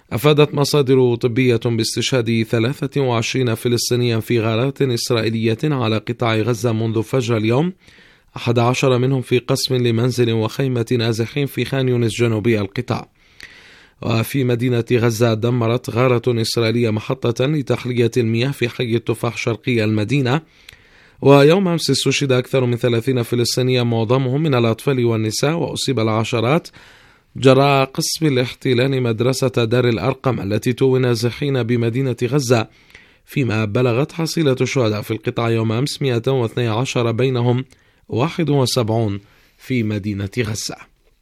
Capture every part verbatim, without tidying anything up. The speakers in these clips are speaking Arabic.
أفادت مصادر طبية باستشهاد ثلاثة وعشرين فلسطينيا في غارات إسرائيلية على قطاع غزة منذ فجر اليوم، أحد عشر منهم في قسم لمنزل وخيمة نازحين في خان يونس جنوبي القطاع. وفي مدينة غزة دمرت غارة إسرائيلية محطة لتحلية المياه في حي التفاح شرقي المدينة. ويوم أمس استشهد أكثر من ثلاثين فلسطينيا معظمهم من الأطفال والنساء، وأصيب العشرات جراء قصف الاحتلال مدرسة دار الأرقم التي توي نازحين بمدينة غزة، فيما بلغت حصيلة الشهداء في القطاع يوم أمس مئة واثني عشر، بينهم واحد وسبعون في مدينة غزة.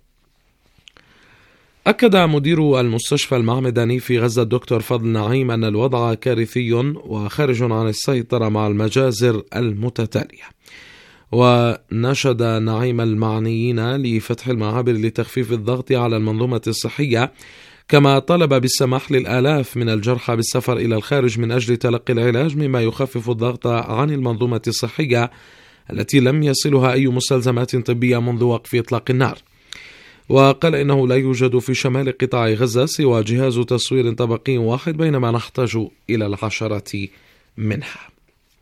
أكد مدير المستشفى المعمداني في غزة الدكتور فضل نعيم أن الوضع كارثي وخارج عن السيطرة مع المجازر المتتالية. ونشد نعيم المعنيين لفتح المعابر لتخفيف الضغط على المنظومة الصحية، كما طلب بالسماح للآلاف من الجرحى بالسفر إلى الخارج من أجل تلقي العلاج، مما يخفف الضغط عن المنظومة الصحية التي لم يصلها أي مستلزمات طبية منذ وقف إطلاق النار. وقال إنه لا يوجد في شمال قطاع غزة سوى جهاز تصوير طبقي واحد، بينما نحتاج إلى العشرة منها.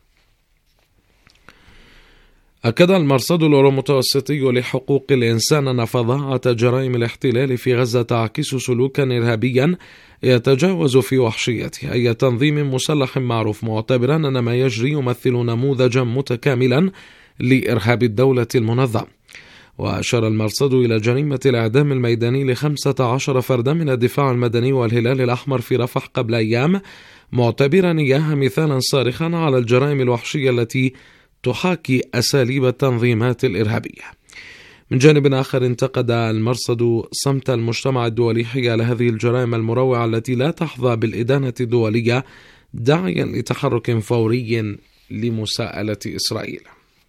أكد المرصد الأورو-متوسطي لحقوق الإنسان أن فظاعة جرائم الاحتلال في غزة تعكس سلوكا إرهابيا يتجاوز في وحشيته أي تنظيم مسلح معروف، معتبرا أن ما يجري يمثل نموذجا متكاملا لإرهاب الدولة المنظم. وأشار المرصد إلى جريمة الإعدام الميداني لخمسة عشر فردا من الدفاع المدني والهلال الأحمر في رفح قبل أيام، معتبرا إياها مثالا صارخا على الجرائم الوحشية التي تحاكي أساليب التنظيمات الإرهابية. من جانب آخر، انتقد المرصد صمت المجتمع الدولي حيال هذه الجرائم المروعة التي لا تحظى بالإدانة الدولية، داعيا لتحرك فوري لمساءلة إسرائيل.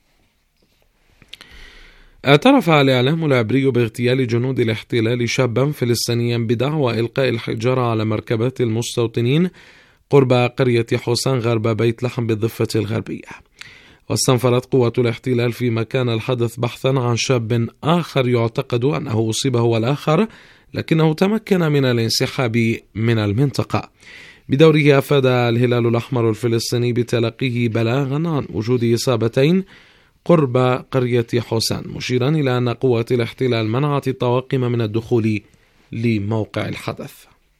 اعترف الإعلام العبري باغتيال جنود الاحتلال شابا فلسطينيا بدعوى إلقاء الحجارة على مركبات المستوطنين قرب قرية حسان غرب بيت لحم بالضفة الغربية. واستنفرت قوة الاحتلال في مكان الحدث بحثا عن شاب آخر يعتقد أنه أصيب هو الآخر، لكنه تمكن من الانسحاب من المنطقة. بدوره أفاد الهلال الأحمر الفلسطيني بتلقيه بلاغا عن وجود إصابتين قرب قرية حسان، مشيرا إلى أن قوة الاحتلال منعت الطواقم من الدخول لموقع الحدث.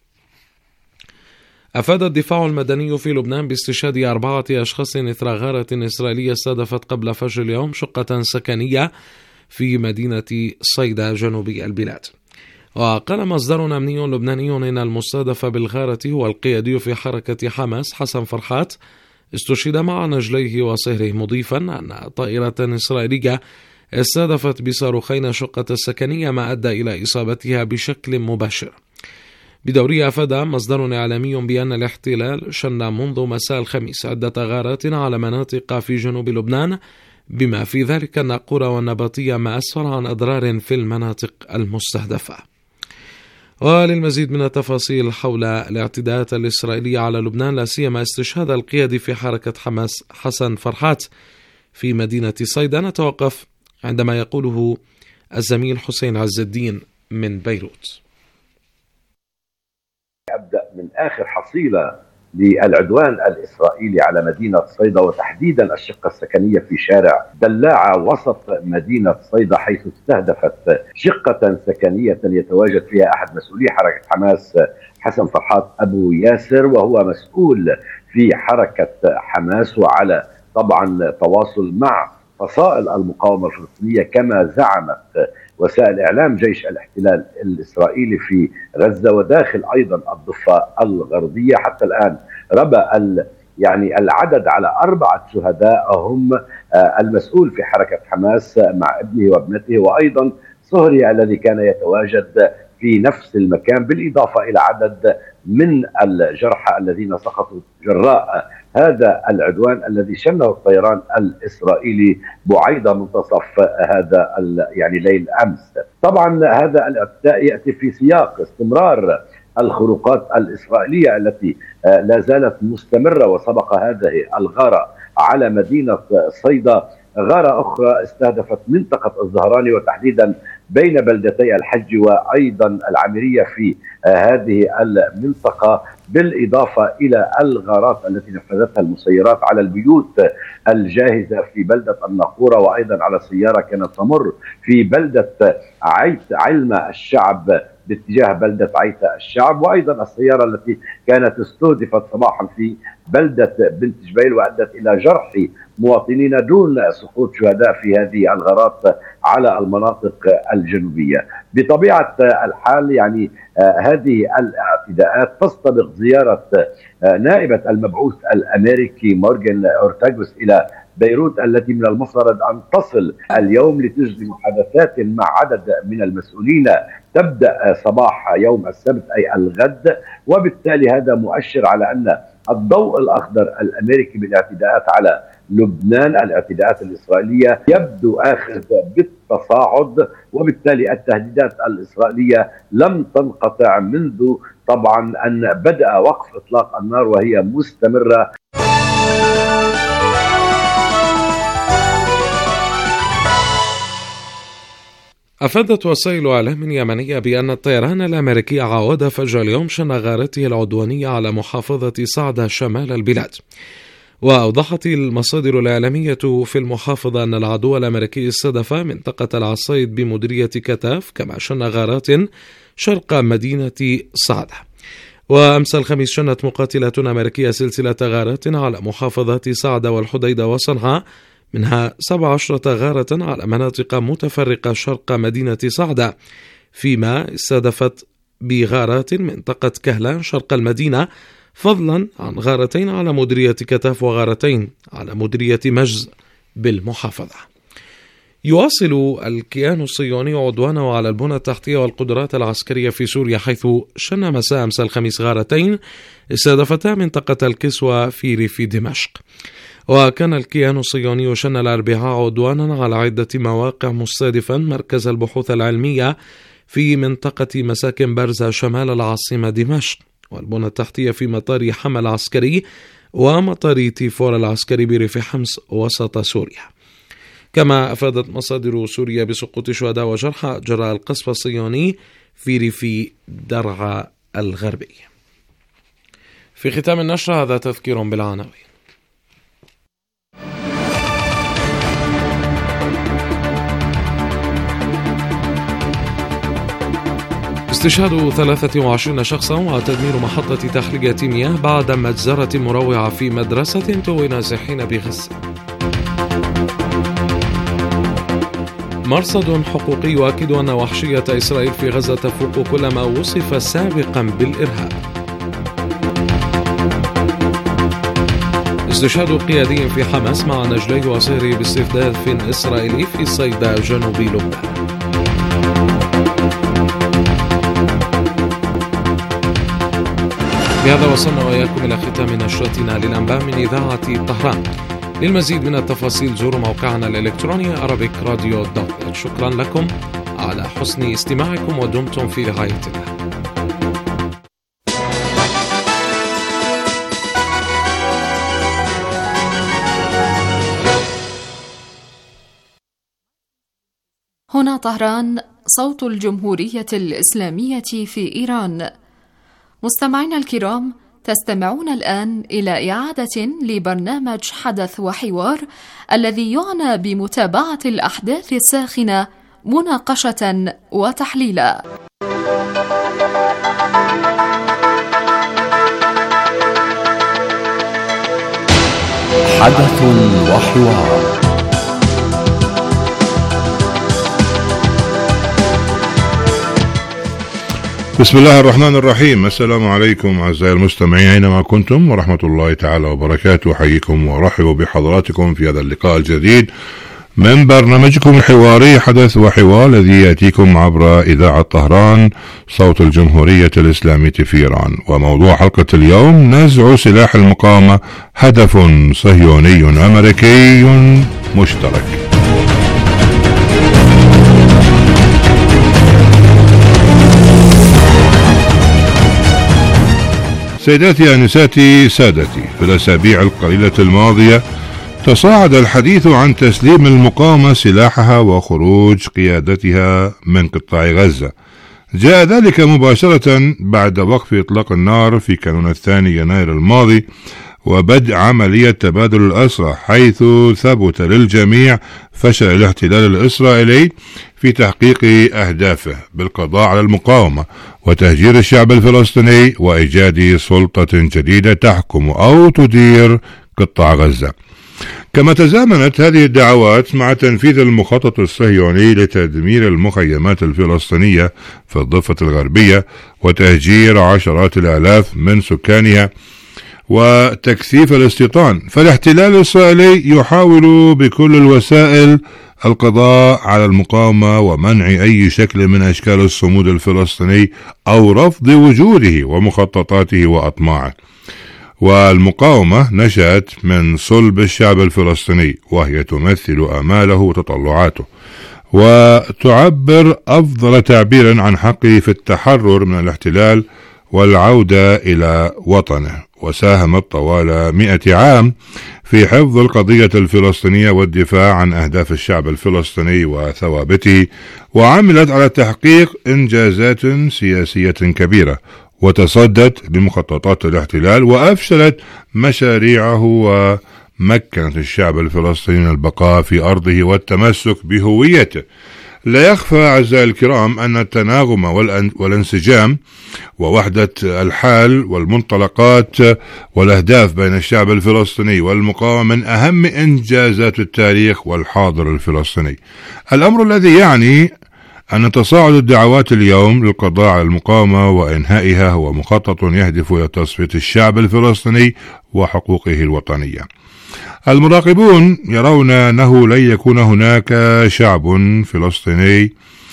أفاد الدفاع المدني في لبنان باستشهاد أربعة أشخاص إثر غارة إسرائيلية استهدفت قبل فجر اليوم شقة سكنية في مدينة صيدا جنوبي البلاد. وقال مصدر أمني لبناني إن المستهدف بالغارة هو القيادي في حركة حماس حسن فرحات، استشهد مع نجليه وصهره، مضيفا أن طائرة إسرائيلية استهدفت بصاروخين شقة السكنية ما أدى إلى إصابتها بشكل مباشر. بدورها أفاد مصدر إعلامي بأن الاحتلال شن منذ مساء الخميس عدة غارات على مناطق في جنوب لبنان، بما في ذلك الناقورة والنبطية، ما أسفر عن أضرار في المناطق المستهدفة. وللمزيد من التفاصيل حول الاعتداءات الإسرائيلية على لبنان، لا سيما استشهاد القيادي في حركة حماس حسن فرحات في مدينة صيدا، نتوقف عندما يقوله الزميل حسين عز الدين من بيروت. أبدأ من آخر حصيلة للعدوان الإسرائيلي على مدينة صيدا، وتحديدا الشقة السكنية في شارع دلاعة وسط مدينة صيدا، حيث استهدفت شقة سكنية يتواجد فيها أحد مسؤولي حركة حماس حسن فرحات أبو ياسر، وهو مسؤول في حركة حماس وعلى طبعا تواصل مع فصائل المقاومة الفلسطينية، كما زعمت وسائل إعلام جيش الاحتلال الإسرائيلي في غزة وداخل أيضا الضفة الغربية. حتى الآن ربى يعني العدد على أربعة شهداء، هم المسؤول في حركة حماس مع ابنه وابنته، وأيضا صهري الذي كان يتواجد في نفس المكان، بالإضافة إلى عدد من الجرحى الذين سقطوا جراء هذا العدوان الذي شنه الطيران الإسرائيلي بعيد منتصف هذا يعني ليل أمس. طبعا هذا الاعتداء يأتي في سياق استمرار الخروقات الإسرائيلية التي لا زالت مستمرة، وسبق هذه الغارة على مدينة صيدا غارة أخرى استهدفت منطقة الزهراني وتحديدا بين بلدتي الحج وأيضا العامرية في هذه المنطقة، بالإضافة إلى الغارات التي نفذتها المسيرات على البيوت الجاهزة في بلدة الناقورة، وأيضا على سيارة كانت تمر في بلدة عيت علمة الشعب باتجاه بلدة عيتا الشعب، وأيضا السيارة التي كانت استهدفت صباحا في بلدة بنت جبيل وأدت إلى جرح مواطنين دون سقوط شهداء في هذه الغارات على المناطق الجنوبية. بطبيعة الحال يعني آه هذه الاعتداءات تستبق زيارة آه نائبة المبعوث الأمريكي مورغان أورتاغوس إلى بيروت، التي من المفترض أن تصل اليوم لتجري محادثات مع عدد من المسؤولين تبدأ صباح يوم السبت أي الغد، وبالتالي هذا مؤشر على أن الضوء الأخضر الأمريكي بالاعتداءات على لبنان، الاعتداءات الإسرائيلية، يبدو آخذ بالتصاعد، وبالتالي التهديدات الإسرائيلية لم تنقطع منذ طبعا أن بدأ وقف إطلاق النار وهي مستمرة. أفادت وسائل إعلام يمنية بأن الطيران الأمريكي عاود فجر اليوم شن غارته العدوانية على محافظة صعدة شمال البلاد. وأوضحت المصادر الإعلامية في المحافظة أن العدو الأمريكي استهدف منطقة العصيد بمديرية كتاف، كما شن غارات شرق مدينة صعدة. وأمس الخميس شنت مقاتلة أمريكية سلسلة غارات على محافظات صعدة والحديدة وصنعاء، منها سبع عشرة غارة على مناطق متفرقة شرق مدينة صعدة، فيما استهدفت بغارات منطقة كهلان شرق المدينة، فضلا عن غارتين على مديرية كتاف وغارتين على مديرية مجز بالمحافظة. يواصل الكيان الصهيوني عدوانه على البنى التحتية والقدرات العسكرية في سوريا، حيث شن مساء أمس الخميس غارتين استهدفتا منطقة الكسوة في ريف دمشق. وكان الكيان الصهيوني شن الأربعاء عدوانا على عدة مواقع مستهدفا مركز البحوث العلمية في منطقة مساكن برزة شمال العاصمة دمشق، والبنى التحتية في مطار حما العسكري ومطار تيفور العسكري بريف حمص وسط سوريا. كما أفادت مصادر سوريا بسقوط شهداء وجرحى جراء القصف الصهيوني في ريف درعا الغربي. في ختام النشرة هذا تذكير بالعناوين. استشهاد ثلاثة وعشرين شخصا وتدمير محطة تخلية مياه بعد مجزرة مروعة في مدرسة توي نازحين بغزة. مرصد حقوقي يؤكد أن وحشية إسرائيل في غزة تفوق كل ما وصف سابقا بالإرهاب. استشهاد قيادي في حماس مع نجلي وصيري باستهداف إسرائيلي في صيدا جنوب لبنان. بهذا وصلنا وإياكم إلى ختام نشرتنا للأنباء من إذاعة طهران. للمزيد من التفاصيل زوروا موقعنا الإلكتروني أرابيك راديو دوت نت. شكرا لكم على حسن استماعكم ودمتم في رعاية الله. هنا طهران، صوت الجمهورية الإسلامية في إيران. مستمعينا الكرام، تستمعون الآن إلى إعادة لبرنامج حدث وحوار الذي يعنى بمتابعة الأحداث الساخنة مناقشة وتحليلا. حدث وحوار. بسم الله الرحمن الرحيم. السلام عليكم أعزائي المستمعين أينما كنتم ورحمة الله تعالى وبركاته. أحييكم وأرحب بحضراتكم في هذا اللقاء الجديد من برنامجكم الحواري حدث وحوار الذي يأتيكم عبر إذاعة طهران صوت الجمهورية الإسلامية في إيران. وموضوع حلقة اليوم: نزع سلاح المقاومة هدف صهيوني أمريكي مشترك. سيداتي أنساتي سادتي، في الأسابيع القليلة الماضية تصاعد الحديث عن تسليم المقاومة سلاحها وخروج قيادتها من قطاع غزة. جاء ذلك مباشرة بعد وقف إطلاق النار في كانون الثاني يناير الماضي وبدء عملية تبادل الأسرى، حيث ثبت للجميع فشل الاحتلال الإسرائيلي في تحقيق أهدافه بالقضاء على المقاومة وتهجير الشعب الفلسطيني وإيجاد سلطة جديدة تحكم أو تدير قطاع غزة. كما تزامنت هذه الدعوات مع تنفيذ المخطط الصهيوني لتدمير المخيمات الفلسطينية في الضفة الغربية وتهجير عشرات الآلاف من سكانها وتكثيف الاستيطان. فالاحتلال الإسرائيلي يحاول بكل الوسائل القضاء على المقاومة ومنع أي شكل من أشكال الصمود الفلسطيني أو رفض وجوده ومخططاته وأطماعه. والمقاومة نشأت من صلب الشعب الفلسطيني، وهي تمثل آماله وتطلعاته، وتعبر أفضل تعبير عن حقه في التحرر من الاحتلال والعودة إلى وطنه. وساهمت طوال مئة عام في حفظ القضية الفلسطينية والدفاع عن أهداف الشعب الفلسطيني وثوابته، وعملت على تحقيق إنجازات سياسية كبيرة، وتصدت لمخططات الاحتلال وأفشلت مشاريعه ومكنت الشعب الفلسطيني البقاء في أرضه والتمسك بهويته. لا يخفى أعزائي الكرام أن التناغم والانسجام ووحدة الحال والمنطلقات والأهداف بين الشعب الفلسطيني والمقاومة من أهم إنجازات التاريخ والحاضر الفلسطيني، الأمر الذي يعني أن تصاعد الدعوات اليوم للقضاء على المقاومة وإنهائها هو مخطط يهدف إلى تصفية الشعب الفلسطيني وحقوقه الوطنية. المراقبون يرون أنه لن يكون هناك شعب فلسطيني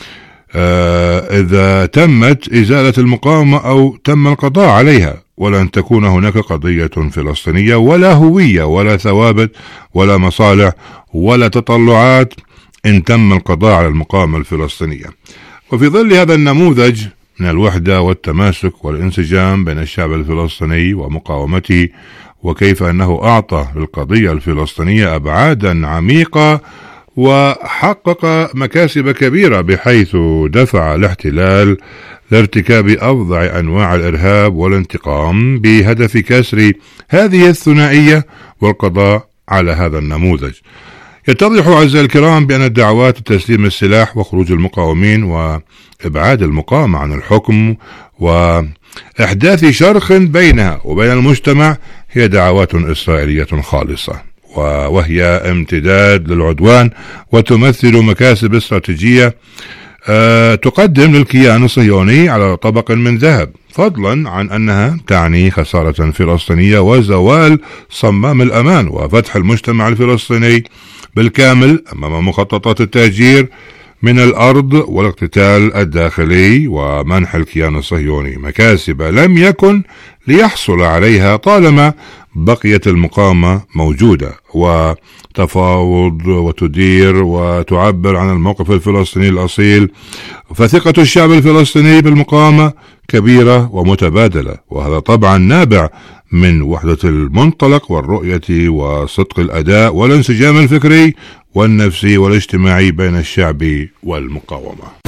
إذا تمت إزالة المقاومة أو تم القضاء عليها، ولن تكون هناك قضية فلسطينية ولا هوية ولا ثوابت ولا مصالح ولا تطلعات إن تم القضاء على المقاومة الفلسطينية. وفي ظل هذا النموذج من الوحدة والتماسك والانسجام بين الشعب الفلسطيني ومقاومته، وكيف أنه أعطى للقضية الفلسطينية أبعادا عميقة وحقق مكاسب كبيرة، بحيث دفع الاحتلال لارتكاب أفظع أنواع الإرهاب والانتقام بهدف كسر هذه الثنائية والقضاء على هذا النموذج. يتضح أعزائي الكرام بأن الدعوات لتسليم السلاح وخروج المقاومين وإبعاد المقاومة عن الحكم وإحداث شرخ بينها وبين المجتمع هي دعوات إسرائيلية خالصة، وهي امتداد للعدوان وتمثل مكاسب استراتيجية تقدم للكيان الصهيوني على طبق من ذهب، فضلا عن أنها تعني خسارة فلسطينية وزوال صمام الأمان وفتح المجتمع الفلسطيني بالكامل أمام مخططات التهجير من الأرض والاقتتال الداخلي ومنح الكيان الصهيوني مكاسب لم يكن ليحصل عليها طالما بقيت المقاومة موجودة وتفاوض وتدير وتعبر عن الموقف الفلسطيني الأصيل. فثقة الشعب الفلسطيني بالمقاومة كبيرة ومتبادلة، وهذا طبعا نابع من وحدة المنطلق والرؤية وصدق الأداء والانسجام الفكري والنفسي والاجتماعي بين الشعب والمقاومة.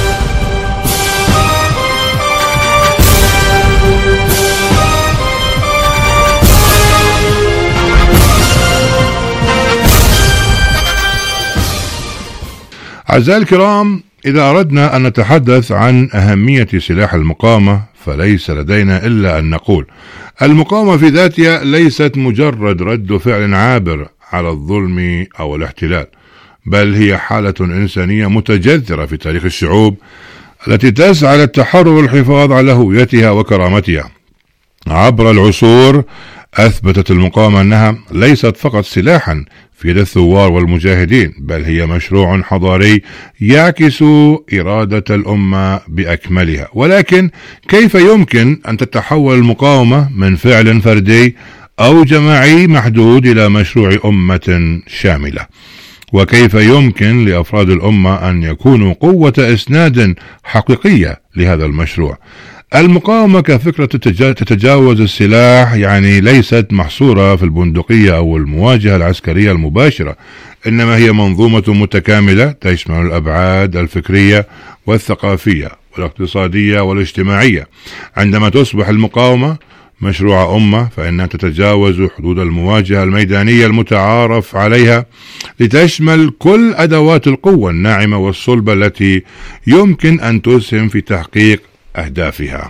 أعزائي الكرام، إذا أردنا أن نتحدث عن أهمية سلاح المقاومة فليس لدينا إلا أن نقول المقاومة في ذاتها ليست مجرد رد فعل عابر على الظلم أو الاحتلال، بل هي حالة إنسانية متجذرة في تاريخ الشعوب التي تسعى للتحرر والحفاظ على هويتها وكرامتها. عبر العصور أثبتت المقاومة أنها ليست فقط سلاحا في يد الثوار والمجاهدين، بل هي مشروع حضاري يعكس إرادة الأمة بأكملها. ولكن كيف يمكن أن تتحول المقاومة من فعل فردي أو جماعي محدود إلى مشروع أمة شاملة؟ وكيف يمكن لأفراد الأمة أن يكونوا قوة إسناد حقيقية لهذا المشروع؟ المقاومة كفكرة تتجاوز السلاح، يعني ليست محصورة في البندقية أو المواجهة العسكرية المباشرة، إنما هي منظومة متكاملة تشمل الأبعاد الفكرية والثقافية والاقتصادية والاجتماعية. عندما تصبح المقاومة مشروع أمة فإنها تتجاوز حدود المواجهة الميدانية المتعارف عليها لتشمل كل أدوات القوة الناعمة والصلبة التي يمكن أن تسهم في تحقيق أهدافها.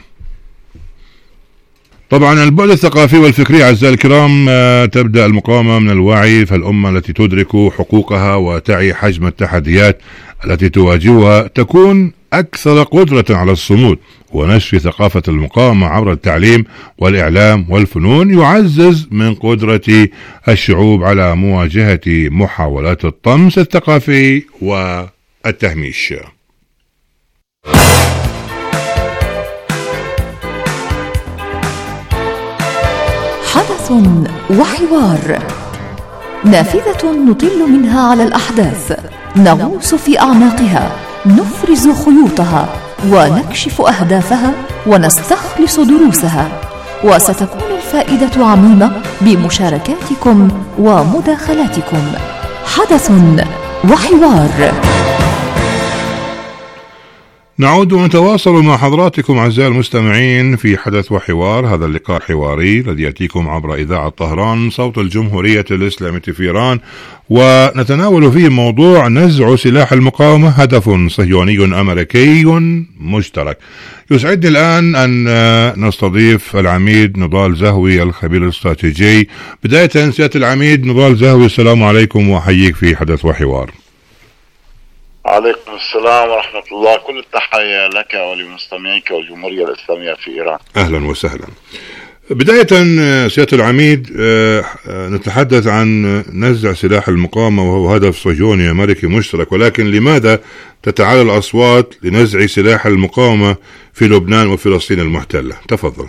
طبعا البعد الثقافي والفكري أعزائي الكرام، تبدأ المقاومة من الوعي، فالأمة التي تدرك حقوقها وتعي حجم التحديات التي تواجهها تكون أكثر قدرة على الصمود، ونشر ثقافة المقاومة عبر التعليم والإعلام والفنون يعزز من قدرة الشعوب على مواجهة محاولات الطمس الثقافي والتهميش. حدث وحوار، نافذة نطل منها على الأحداث، نغوص في أعماقها، نفرز خيوطها ونكشف أهدافها ونستخلص دروسها، وستكون الفائدة عميمة بمشاركاتكم ومداخلاتكم. حدث وحوار. نعود ونتواصل مع حضراتكم أعزائي المستمعين في حدث وحوار، هذا اللقاء الحواري الذي يأتيكم عبر إذاعة طهران صوت الجمهورية الإسلامية في إيران، ونتناول فيه موضوع نزع سلاح المقاومة، هدف صهيوني أمريكي مشترك. يسعدني الآن أن نستضيف العميد نضال زهوي الخبير الاستراتيجي. بداية سيادة العميد نضال زهوي، السلام عليكم وأحييك في حدث وحوار. عليكم السلام ورحمة الله، كل التحية لك ولمستمعيك والجمهورية الإسلامية في إيران. أهلا وسهلا. بداية سيادة العميد، نتحدث عن نزع سلاح المقاومة وهو هدف صهيوني أمريكي مشترك، ولكن لماذا تتعالى الأصوات لنزع سلاح المقاومة في لبنان وفلسطين المحتلة؟ تفضل.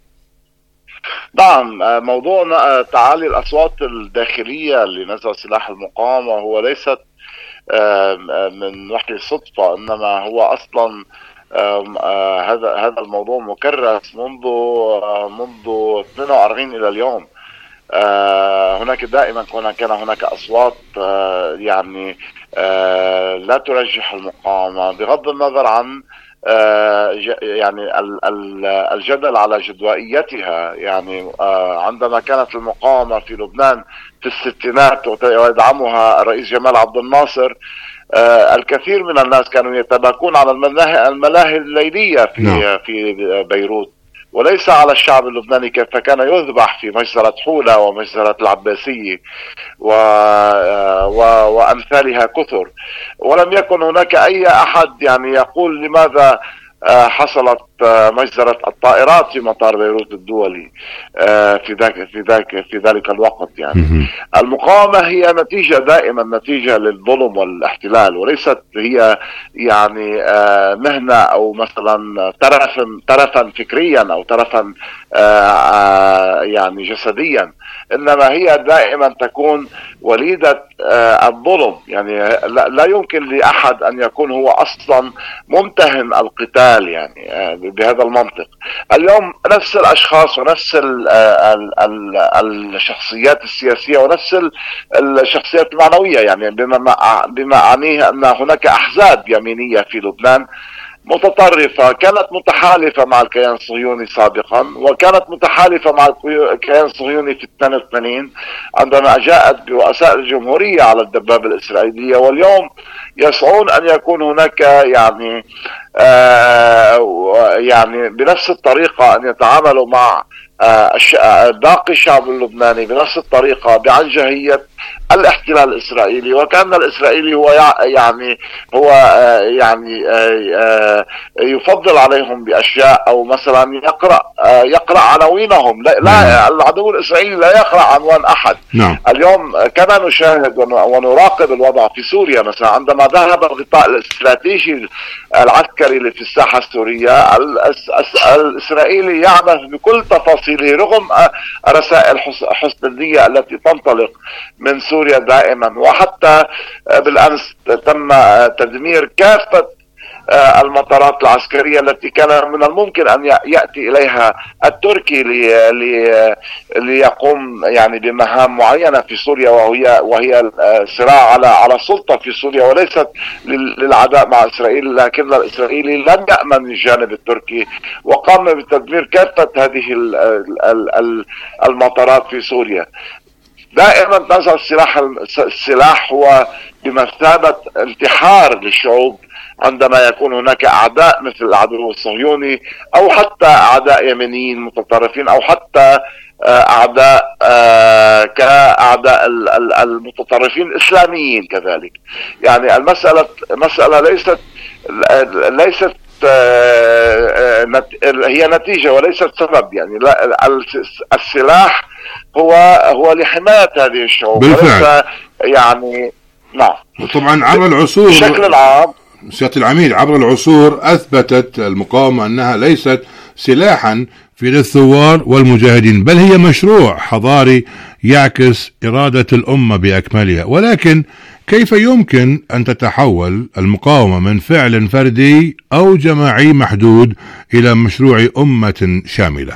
نعم، موضوع تعالي الأصوات الداخلية لنزع سلاح المقاومة هو ليست من وحي صدفة، إنما هو أصلا هذا هذا الموضوع مكرس منذ منذ اثنين وأربعين إلى اليوم. هناك دائما كان هناك أصوات يعني لا ترجح المقاومة بغض النظر عن يعني الجدل على جدوائيتها. يعني عندما كانت المقاومة في لبنان في الستينات ويدعمها الرئيس جمال عبد الناصر، الكثير من الناس كانوا يتباكون على الملاهي الليلية في no. في بيروت، وليس على الشعب اللبناني كيف كان يذبح في مجزرة حولة ومجزرة العباسية و... و... وأمثالها كثر. ولم يكن هناك أي أحد يعني يقول لماذا حصلت مجزرة الطائرات في مطار بيروت الدولي في ذاك في ذاك في ذلك الوقت. يعني المقاومة هي نتيجة دائما نتيجة للظلم والاحتلال، وليست هي يعني مهنة أو مثلا ترفا ترفا فكريا أو ترفا يعني جسديا، إنما هي دائما تكون وليدة الظلم. يعني لا يمكن لأحد أن يكون هو أصلا ممتهن القتال يعني بهذا المنطق. اليوم نفس الأشخاص ونفس ال ال ال الشخصيات السياسية ونفس الشخصيات المعنوية، يعني بما بما أعنيه أن هناك أحزاب يمينية في لبنان متطرفة كانت متحالفة مع الكيان الصهيوني سابقا، وكانت متحالفة مع الكيان الصهيوني في اثنين وثمانين عندما جاءت برؤساء الجمهورية على الدبابة الإسرائيلية، واليوم يسعون أن يكون هناك يعني آه يعني بنفس الطريقة أن يتعاملوا مع آه باقي الشعب اللبناني بنفس الطريقة بعنجهية الاحتلال الإسرائيلي، وكأن الإسرائيلي هو يعني هو يعني يفضل عليهم بأشياء، أو مثلا يقرأ يقرأ عناوينهم. لا, لا العدو الإسرائيلي لا يقرأ عنوان أحد. نعم. اليوم كما نشاهد ونراقب الوضع في سوريا مثلا، عندما ذهب الغطاء الاستراتيجي العسكري في الساحة السورية، الإسرائيلي يعمل بكل تفاصيله رغم رسائل حسن النية التي تنطلق من سوريا دائما. وحتى بالأمس تم تدمير كافة المطارات العسكرية التي كان من الممكن أن يأتي إليها التركي ليقوم يعني بمهام معينة في سوريا، وهي وهي الصراع على على السلطة في سوريا، وليست للعداء مع إسرائيل. لكن الإسرائيلي لم يأمن الجانب التركي وقام بتدمير كافة هذه المطارات في سوريا. دائما تظهر السلاح السلاح هو بمثابة انتحار للشعوب عندما يكون هناك أعداء مثل العدو الصهيوني، أو حتى أعداء يمنيين متطرفين، أو حتى أعداء كأعداء المتطرفين الإسلاميين كذلك. يعني المسألة مسألة ليست ليست هي نتيجة وليست سبب. يعني السلاح هو هو لحماية هذه الشعوب وليس يعني نعم. وطبعا عبر العصور بشكل العام سيادة العميد، عبر العصور أثبتت المقاومة أنها ليست سلاحا في يد الثوار والمجاهدين، بل هي مشروع حضاري يعكس إرادة الأمة بأكملها. ولكن كيف يمكن أن تتحول المقاومة من فعل فردي أو جماعي محدود إلى مشروع أمة شاملة؟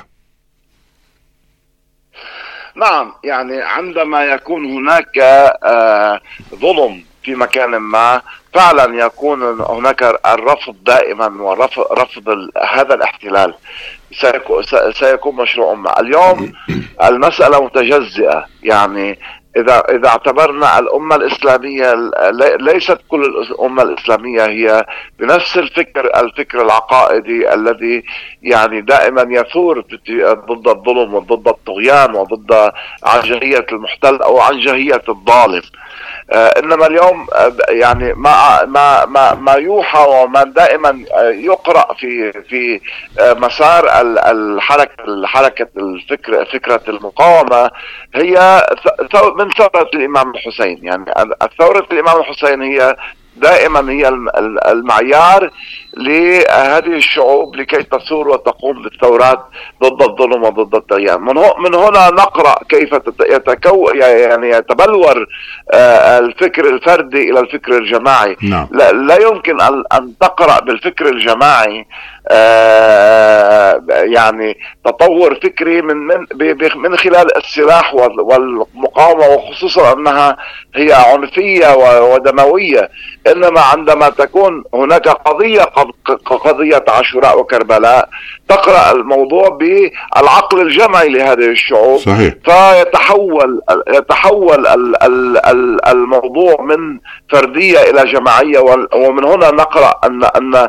نعم، يعني عندما يكون هناك آه ظلم في مكان ما، فعلا يكون هناك الرفض دائما، ورفض رفض هذا الاحتلال سيكون مشروع أمة. اليوم المسألة متجزئة. يعني إذا إذا اعتبرنا الأمة الإسلامية، ليست كل الأمة الإسلامية هي بنفس الفكر الفكر العقائدي الذي يعني دائما يثور ضد الظلم وضد الطغيان وضد عنجهية المحتل أو عنجهية الظالم. إنما اليوم يعني ما ما ما ما يوحى وما دائما يقرأ في في مسار الحركة الحركة الفكر فكرة المقاومة هي من ثورة الإمام الحسين. يعني ثورة الإمام الحسين هي دائما هي المعيار لهذه الشعوب لكي تثور وتقوم بالثورات ضد الظلم وضد الطغيان. من هنا نقرأ كيف يتكو يعني يتبلور الفكر الفردي إلى الفكر الجماعي. نعم. لا, لا يمكن أن تقرأ بالفكر الجماعي يعني تطور فكري من من من خلال السلاح والمقاومة، وخصوصا أنها هي عنفية ودموية. إنما عندما تكون هناك قضية قضية عاشوراء وكربلاء، تقرأ الموضوع بالعقل الجمعي لهذه الشعوب. صحيح. فيتحول يتحول الموضوع من فردية إلى جماعية. ومن هنا نقرأ أن أن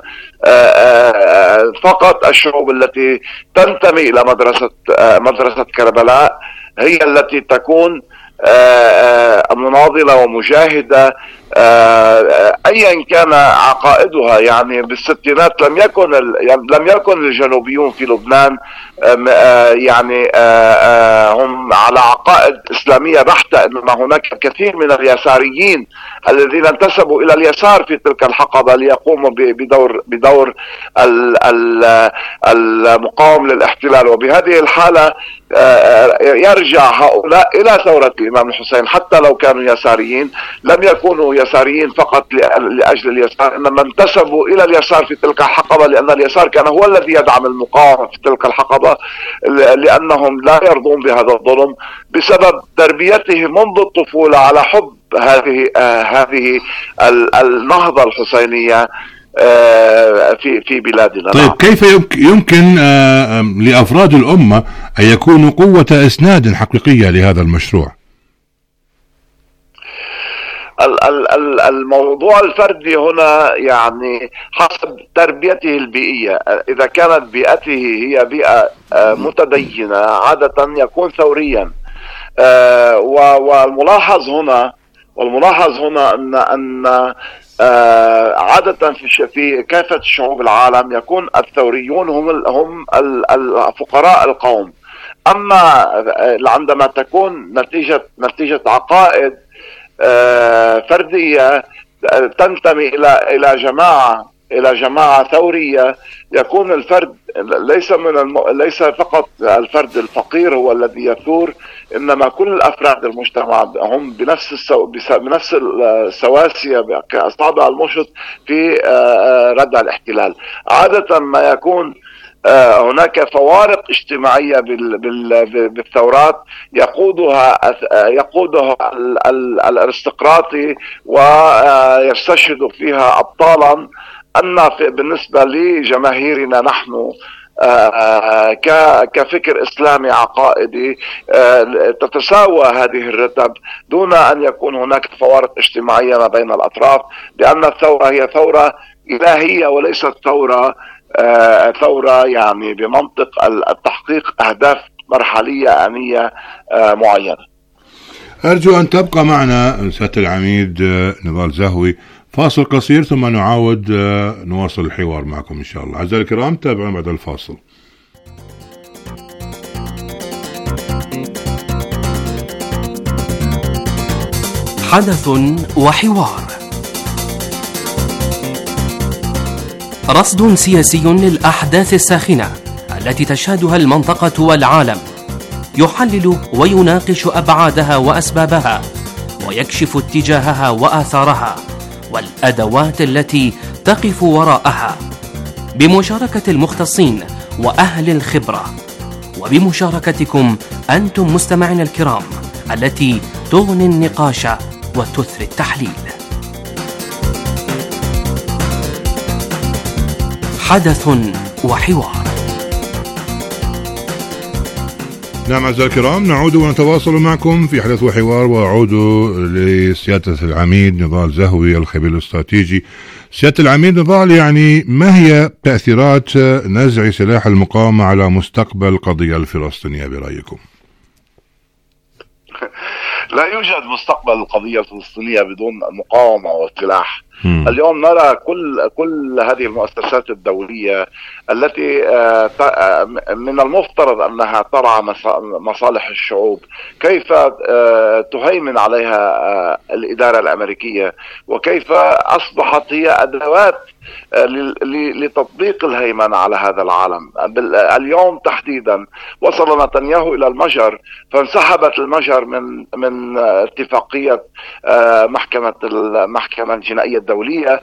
فقط الشعوب التي تنتمي إلى مدرسة مدرسة كربلاء هي التي تكون مناضلة ومجاهدة ايا كان عقائدها. يعني بالستينات لم يكن لم يكن الجنوبيون في لبنان يعني هم على عقائد اسلاميه بحته، انما هناك كثير من اليساريين الذين انتسبوا الى اليسار في تلك الحقبه ليقوموا بدور بدور المقاوم للاحتلال. وبهذه الحاله يرجع هؤلاء الى ثوره الامام الحسين، حتى لو كانوا يساريين لم يكونوا يساريين فقط لاجل اليسار، انما انتسبوا الى اليسار في تلك الحقبه، لان اليسار كان هو الذي يدعم المقاومه في تلك الحقبه، لانهم لا يرضون بهذا الظلم بسبب تربيتهم منذ الطفوله على حب هذه آه هذه النهضه الحسينيه في في بلادنا. طيب كيف يمكن لأفراد الأمة أن يكونوا قوة إسناد حقيقية لهذا المشروع؟ الموضوع الفردي هنا يعني حسب تربيته البيئية. إذا كانت بيئته هي بيئة متدينة عادة يكون ثوريا. والملاحظ هنا والملاحظ هنا أن أن عادة في في كافة شعوب العالم يكون الثوريون هم هم الفقراء القوم. أما عندما تكون نتيجة نتيجة عقائد فردية تنتمي إلى إلى جماعة إلى جماعة ثورية يكون الفرد ليس من الم... ليس فقط الفرد الفقير هو الذي يثور، إنما كل الأفراد المجتمع هم بنفس السو... بنفس السواسية كأصابع المشط في ردع الاحتلال. عادة ما يكون هناك فوارق اجتماعية بالثورات يقودها يقودها الارستقراطي ويستشهد فيها أبطالا. أن بالنسبة لجماهيرنا نحن كفكر إسلامي عقائدي تتساوى هذه الرتب دون أن يكون هناك فوارق اجتماعية ما بين الأطراف، لأن الثورة هي ثورة إلهية وليست ثورة ثورة يعني بمنطق التحقيق أهداف مرحلية آنية معينة. أرجو أن تبقى معنا سيادة العميد نضال زهوي، فاصل قصير ثم نعاود نواصل الحوار معكم إن شاء الله. أعزائي الكرام تابعوا بعد الفاصل. حدث وحوار، رصد سياسي للأحداث الساخنة التي تشهدها المنطقة والعالم، يحلل ويناقش أبعادها وأسبابها، ويكشف اتجاهها وآثارها والأدوات التي تقف وراءها، بمشاركة المختصين وأهل الخبرة، وبمشاركتكم أنتم مستمعين الكرام التي تغني النقاش وتثري التحليل. حدث وحوار. نعم أعزائي الكرام، نعود ونتواصل معكم في حدث وحوار، وأعود لسيادة العميد نضال زهوي الخبير الاستراتيجي. سيادة العميد نضال، يعني ما هي تأثيرات نزع سلاح المقاومة على مستقبل القضية الفلسطينية برأيكم؟ لا يوجد مستقبل القضية الفلسطينية بدون مقاومة وسلاح. اليوم نرى كل كل هذه المؤسسات الدولية التي من المفترض أنها ترعى مصالح الشعوب، كيف تهيمن عليها الإدارة الأمريكية، وكيف أصبحت هي أدوات لتطبيق الهيمنة على هذا العالم. اليوم تحديدا وصل نتنياهو إلى المجر، فانسحبت المجر من من اتفاقية محكمة المحكمة الجنائية الدولية،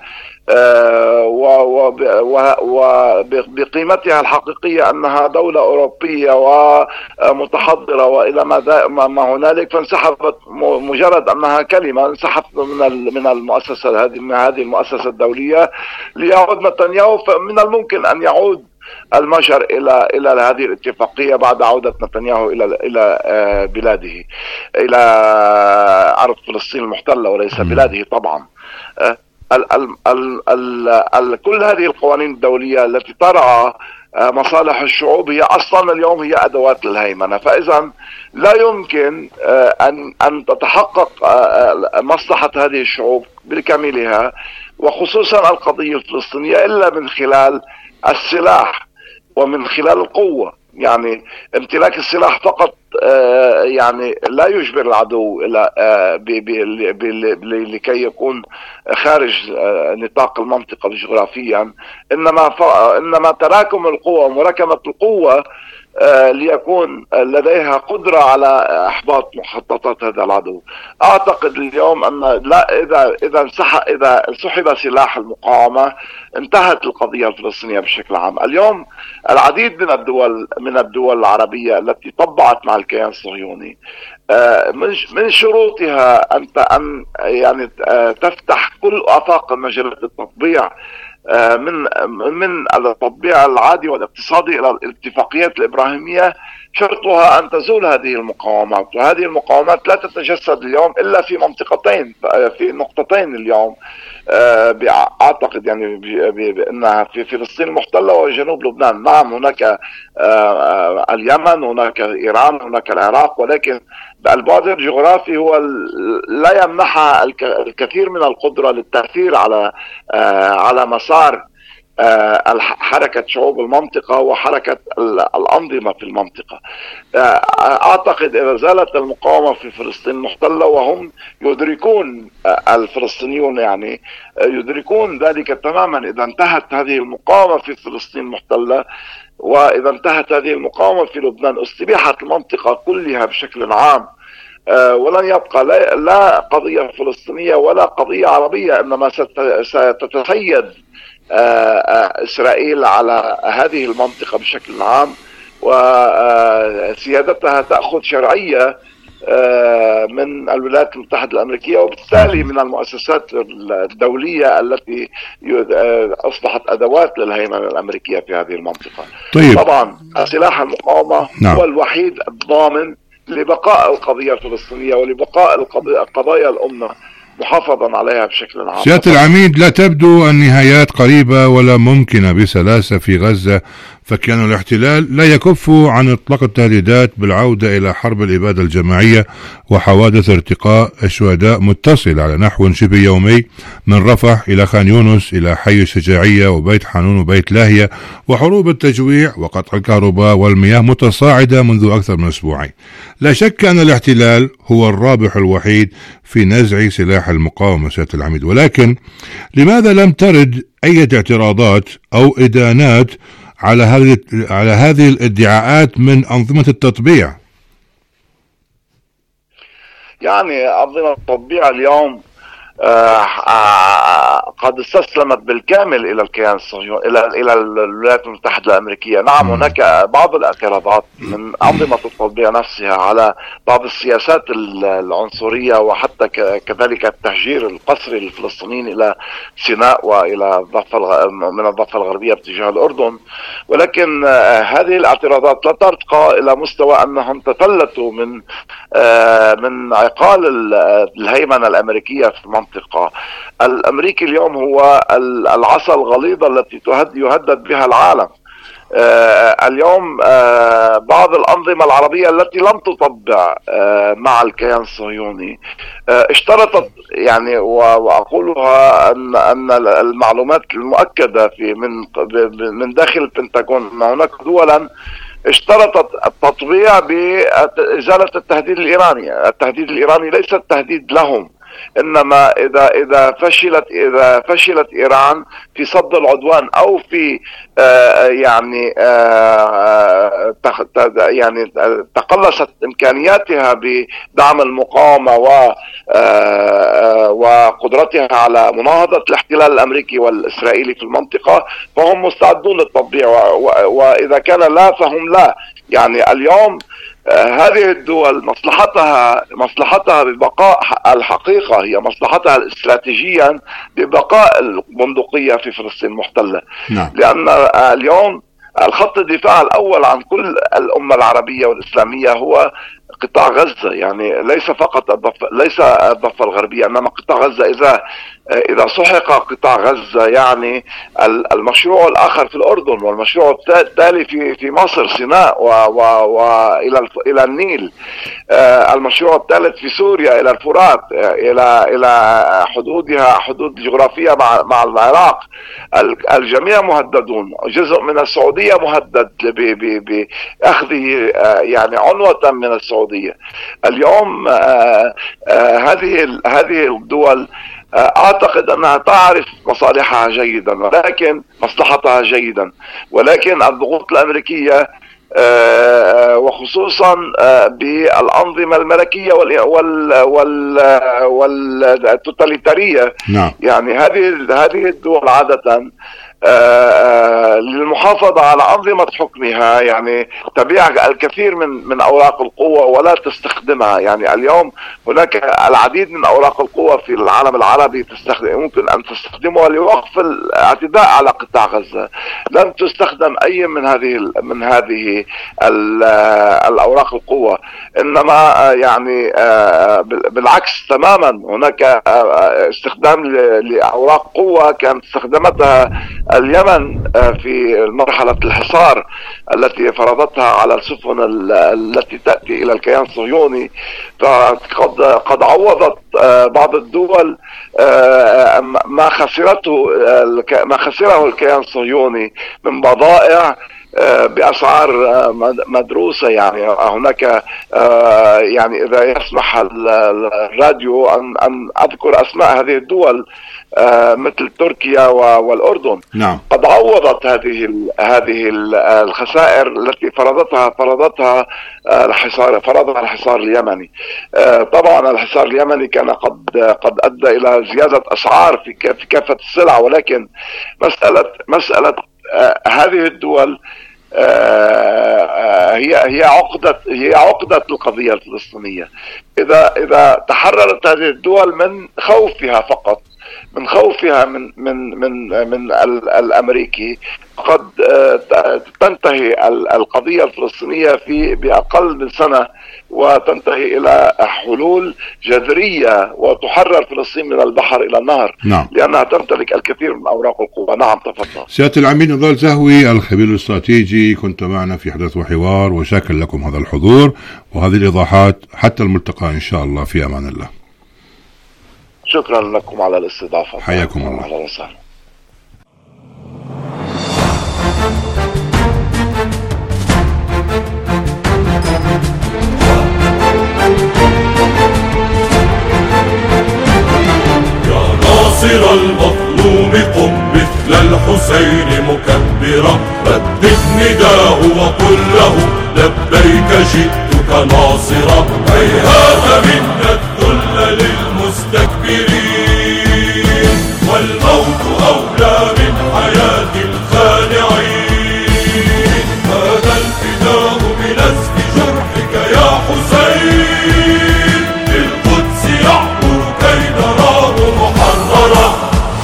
وبقيمتها الحقيقية أنها دولة أوروبية ومتحضرة وإلى ما هنالك، فانسحبت مجرد أنها كلمة، انسحبت من من المؤسسة هذه من هذه المؤسسة الدولية ليعود نتنياهو. فمن الممكن أن يعود المجر إلى إلى هذه الاتفاقية بعد عودة نتنياهو إلى إلى بلاده، إلى أرض فلسطين المحتلة وليس بلاده طبعا. ال ال ال ال ال كل هذه القوانين الدولية التي ترعى مصالح الشعوب هي أصلا اليوم هي أدوات للهيمنة، فإذا لا يمكن أن أن تتحقق مصلحة هذه الشعوب بكاملها وخصوصا القضية الفلسطينية إلا من خلال السلاح ومن خلال القوة. يعني امتلاك السلاح فقط يعني لا يجبر العدو إلى لكي يكون خارج نطاق المنطقة جغرافيا، إنما إنما تراكم القوة ومراكمة القوة ليكون لديها قدرة على إحباط مخططات هذا العدو. أعتقد اليوم أن لا إذا إذا انسحب إذا سحب سلاح المقاومة انتهت القضية الفلسطينية بشكل عام. اليوم العديد من الدول من الدول العربية التي طبعت مع الكيان الصهيوني من شروطها أن أن يعني تفتح كل آفاق مجالات التطبيع من من التطبيع العادي والاقتصادي الى الاتفاقيات الابراهيميه، شرطها ان تزول هذه المقاومات، وهذه المقاومات لا تتجسد اليوم الا في منطقتين في نقطتين اليوم. اعتقد يعني بانها في فلسطين المحتله وجنوب لبنان. نعم هناك اليمن، هناك ايران، هناك العراق، ولكن البعد الجغرافي هو لا يمنحها الكثير من القدرة للتأثير على على مسار حركة شعوب المنطقة وحركة الأنظمة في المنطقة. أعتقد إذا زالت المقاومة في فلسطين محتلة، وهم يدركون الفلسطينيون يعني يدركون ذلك تماما، إذا انتهت هذه المقاومة في فلسطين محتلة، وإذا انتهت هذه المقاومة في لبنان، استبيحت المنطقة كلها بشكل عام، ولن يبقى لا قضية فلسطينية ولا قضية عربية، إنما ستتسيد إسرائيل على هذه المنطقة بشكل عام، وسيادتها تأخذ شرعية من الولايات المتحدة الأمريكية، وبالتالي من المؤسسات الدولية التي أصبحت أدوات للهيمنة الأمريكية في هذه المنطقة. طيب. طبعا سلاح المقاومة نعم. هو الوحيد الضامن لبقاء القضية الفلسطينية ولبقاء القضايا الأمة محافظا عليها بشكل عام. سيادة العميد، لا تبدو النهايات قريبة ولا ممكنة بسلاسة في غزة، فكان الاحتلال لا يكف عن إطلاق التهديدات بالعودة إلى حرب الإبادة الجماعية وحوادث ارتقاء الشهداء متصلة على نحو شبه يومي من رفح إلى خان يونس إلى حي الشجاعية وبيت حانون وبيت لاهية، وحروب التجويع وقطع الكهرباء والمياه متصاعدة منذ أكثر من أسبوعين. لا شك أن الاحتلال هو الرابح الوحيد في نزع سلاح المقاومة سيادة العميد، ولكن لماذا لم ترد أي اعتراضات أو إدانات على هذه على هذه الادعاءات من أنظمة التطبيع؟ يعني أنظمة التطبيع اليوم آه آه قد استسلمت بالكامل الى الكيان الصهيوني، الى الى الولايات المتحده الامريكيه. نعم، هناك بعض الاعتراضات من انظمه التطبيع نفسها على بعض السياسات العنصريه، وحتى كذلك التهجير القسري للفلسطينيين الى سيناء والى الضفه من الضفه الغربيه باتجاه الاردن، ولكن آه هذه الاعتراضات لا ترتقى الى مستوى انهم تفلتوا من آه من عقال الهيمنه الامريكيه في المنطقه. الامريكي اليوم هو العصا الغليظة التي يهدد بها العالم. آه اليوم آه بعض الأنظمة العربية التي لم تطبع آه مع الكيان الصهيوني آه اشترطت، يعني وأقولها أن أن المعلومات المؤكدة في من من داخل البنتاغون أن هناك دولا اشترطت التطبيع بإزالة التهديد الإيراني. التهديد الإيراني ليس التهديد لهم، إنما إذا إذا فشلت إذا فشلت إيران في صد العدوان أو في آه يعني آه يعني تقلصت إمكانياتها بدعم المقاومة و آه وقدرتها على مناهضة الاحتلال الأمريكي والإسرائيلي في المنطقة، فهم مستعدون للتطبيع، وإذا كان لا فهم لا. يعني اليوم هذه الدول مصلحتها مصلحتها ببقاء الحقيقة، هي مصلحتها استراتيجيا ببقاء البندقية في فلسطين المحتلة. نعم. لأن اليوم الخط الدفاع الأول عن كل الأمة العربية والإسلامية هو قطاع غزة، يعني ليس فقط الضفة ليس الضفة الغربية، إنما قطاع غزة. إذا إذا سحق قطاع غزة يعني المشروع الآخر في الأردن، والمشروع التالي في في مصر سيناء وإلى إلى النيل، المشروع الثالث في سوريا إلى الفرات، إلى إلى حدودها حدود جغرافية مع مع العراق. الجميع مهددون. جزء من السعودية مهدد بأخذه يعني عنوة من السعودية. اليوم هذه هذه الدول أعتقد أنها تعرف مصالحها جيدا، ولكن مصلحتها جيدا، ولكن الضغوط الأمريكية وخصوصا بالأنظمة الملكية والتوتاليتارية، نعم. يعني هذه هذه الدول عادة للمحافظة على أنظمة حكمها يعني تبيع الكثير من من أوراق القوة ولا تستخدمها. يعني اليوم هناك العديد من أوراق القوة في العالم العربي تستخدم يمكن أن تستخدمها لوقف الاعتداء على قطاع غزة. لم تستخدم أي من هذه من هذه الأوراق القوة، إنما يعني بالعكس تماما هناك استخدام لأوراق قوة كانت استخدمتها اليمن في مرحلة الحصار التي فرضتها على السفن التي تأتي إلى الكيان الصهيوني، فقد قد عوضت بعض الدول ما خسرته ما خسره الكيان الصهيوني من بضائع بأسعار مدروسة. يعني هناك يعني إذا يسمح الراديو أن أن أذكر أسماء هذه الدول مثل تركيا والأردن. نعم. قد عوضت هذه هذه الخسائر التي فرضتها فرضتها الحصار فرضها الحصار اليمني. طبعا الحصار اليمني كان قد قد أدى إلى زيادة أسعار في في كافة السلع، ولكن مسألة مسألة هذه الدول هي هي عقدة هي عقدة القضية الفلسطينية. إذا إذا تحررت هذه الدول من خوفها فقط، من خوفها من من من من الأمريكي، قد تنتهي القضية الفلسطينية في بأقل من سنة، وتنتهي إلى حلول جذرية وتحرر فلسطين من البحر إلى النهر. نعم. لأنها تمتلك الكثير من أوراق القوة. نعم تفضل. سيادة العميد نضال زهوي الخبير الاستراتيجي، كنت معنا في حدث وحوار، وشاكر لكم هذا الحضور وهذه الإيضاحات. حتى الملتقى إن شاء الله، في أمان الله. شكرا لكم على الاستضافة. حياكم الله. أهلا وسهلا. يا ناصر المظلوم قم مثل الحسين مكبرا، ردد نداه وقل له لبيك جئتك ناصرا. هيهات منا الذل للمستكبرين، والموت أولى من حياة الخانعين. هذا الفداء بنزف جرحك يا حسين، للقدس يعبر كي نراه محررا.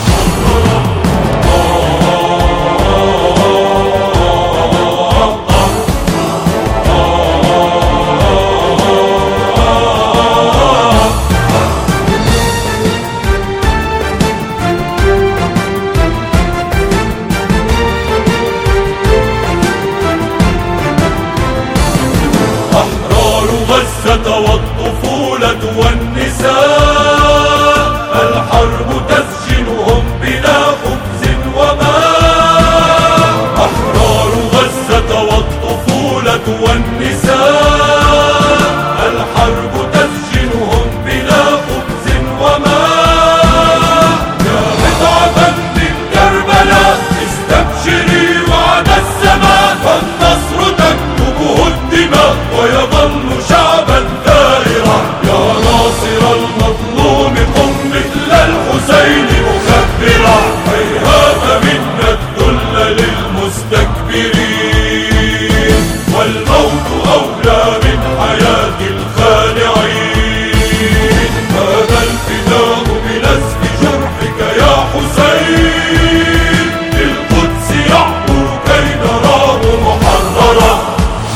والطفولة والنساء، الحرب تسجنهم بلا خبز وماء. أحرار غزة والطفولة والنساء، الحرب تسجنهم بلا خبز وماء. يا قطعة من كربلاء استبشري وعد السماء، فالنصر تكتبه الدماء ويظل شعبا ثائرا. يا ناصر المظلوم قم مثل الحسين مكبرا، هيهات منا الذل للمستكبرين، والموت أولى من حياة الخانعين. هذا الفداء بنزف جرحك يا حسين، للقدس يعبر كي نراه محررا.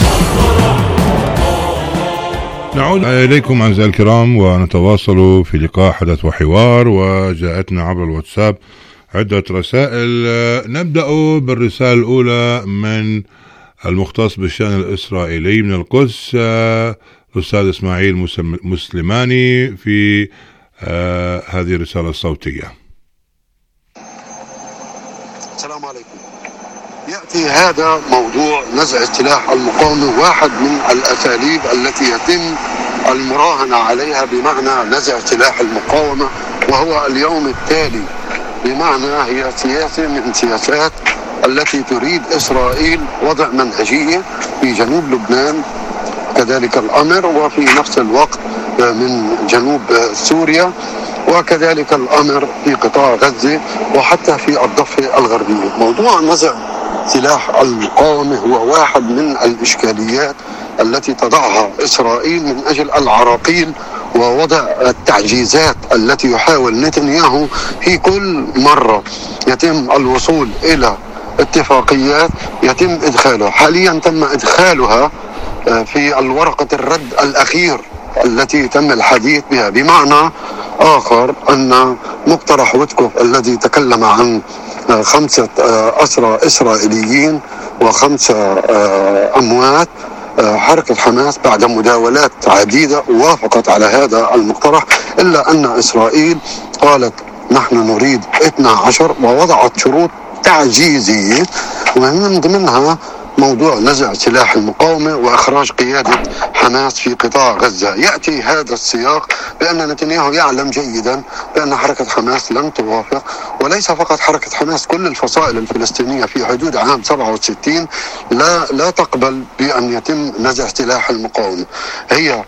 نعود إليكم أعزائي الكرام ونتواصل في لقاء حدث وحوار، وجاءتنا عبر الواتساب عدة رسائل. نبدأ بالرسالة الأولى من المختص بالشأن الإسرائيلي من القدس، الأستاذ إسماعيل مسلماني، في هذه الرسالة الصوتية. السلام عليكم. يأتي هذا موضوع نزع السلاح المقاومة واحد من الأساليب التي يتم المراهنة عليها بمعنى نزع سلاح المقاومة، وهو اليوم التالي، بمعنى هي سياسة من سياسات التي تريد إسرائيل وضع منهجية في جنوب لبنان كذلك الأمر، وفي نفس الوقت من جنوب سوريا، وكذلك الأمر في قطاع غزة وحتى في الضفة الغربية. موضوع نزع سلاح المقاومة هو واحد من الإشكاليات التي تضعها إسرائيل من أجل العراقيل ووضع التعجيزات التي يحاول نتنياهو في كل مرة يتم الوصول إلى اتفاقيات يتم إدخالها. حاليا تم إدخالها في الورقة الرد الأخير التي تم الحديث بها، بمعنى آخر أن مقترح ويتكوف الذي تكلم عن خمسة أسرى إسرائيليين وخمسة أموات. حركة حماس بعد مداولات عديدة وافقت على هذا المقترح، إلا أن إسرائيل قالت نحن نريد اثنا عشر ووضعت شروط تعجيزية، ومن ضمنها موضوع نزع سلاح المقاومة وإخراج قيادة حماس في قطاع غزة. يأتي هذا السياق بأن نتنياهو يعلم جيدا بأن حركة حماس لن توافق، وليس فقط حركة حماس، كل الفصائل الفلسطينية في حدود عام سبعة وستين لا لا تقبل بأن يتم نزع سلاح المقاومة. هي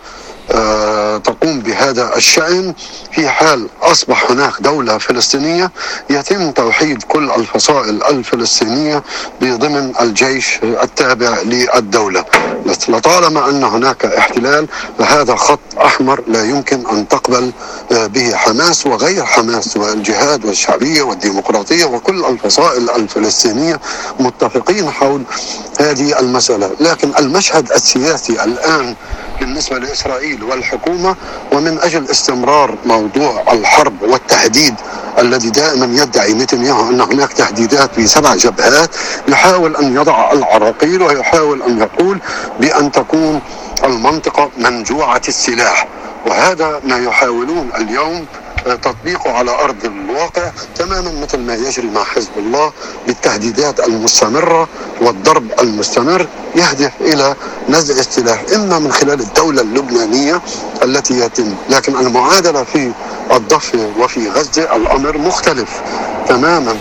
آه تقوم بهذا الشأن في حال أصبح هناك دولة فلسطينية يتم توحيد كل الفصائل الفلسطينية بضمن الجيش التابع للدولة. لطالما أن هناك احتلال فهذا خط أحمر لا يمكن أن تقبل آه به حماس وغير حماس، والجهاد والشعبية والديمقراطية وكل الفصائل الفلسطينية متفقين حول هذه المسألة. لكن المشهد السياسي الآن بالنسبة لإسرائيل والحكومة، ومن أجل استمرار موضوع الحرب والتهديد الذي دائما يدعي نتنياهو أن هناك تهديدات في سبع جبهات، يحاول أن يضع العراقيل ويحاول أن يقول بأن تكون المنطقة منجوعة السلاح، وهذا ما يحاولون اليوم تطبيقه على أرض الواقع تماما مثل ما يجري مع حزب الله بالتهديدات المستمرة والضرب المستمر يهدف إلى نزع السلاح، إما من خلال الدولة اللبنانية التي يتم. لكن المعادلة في الضفة وفي غزة الأمر مختلف تماما،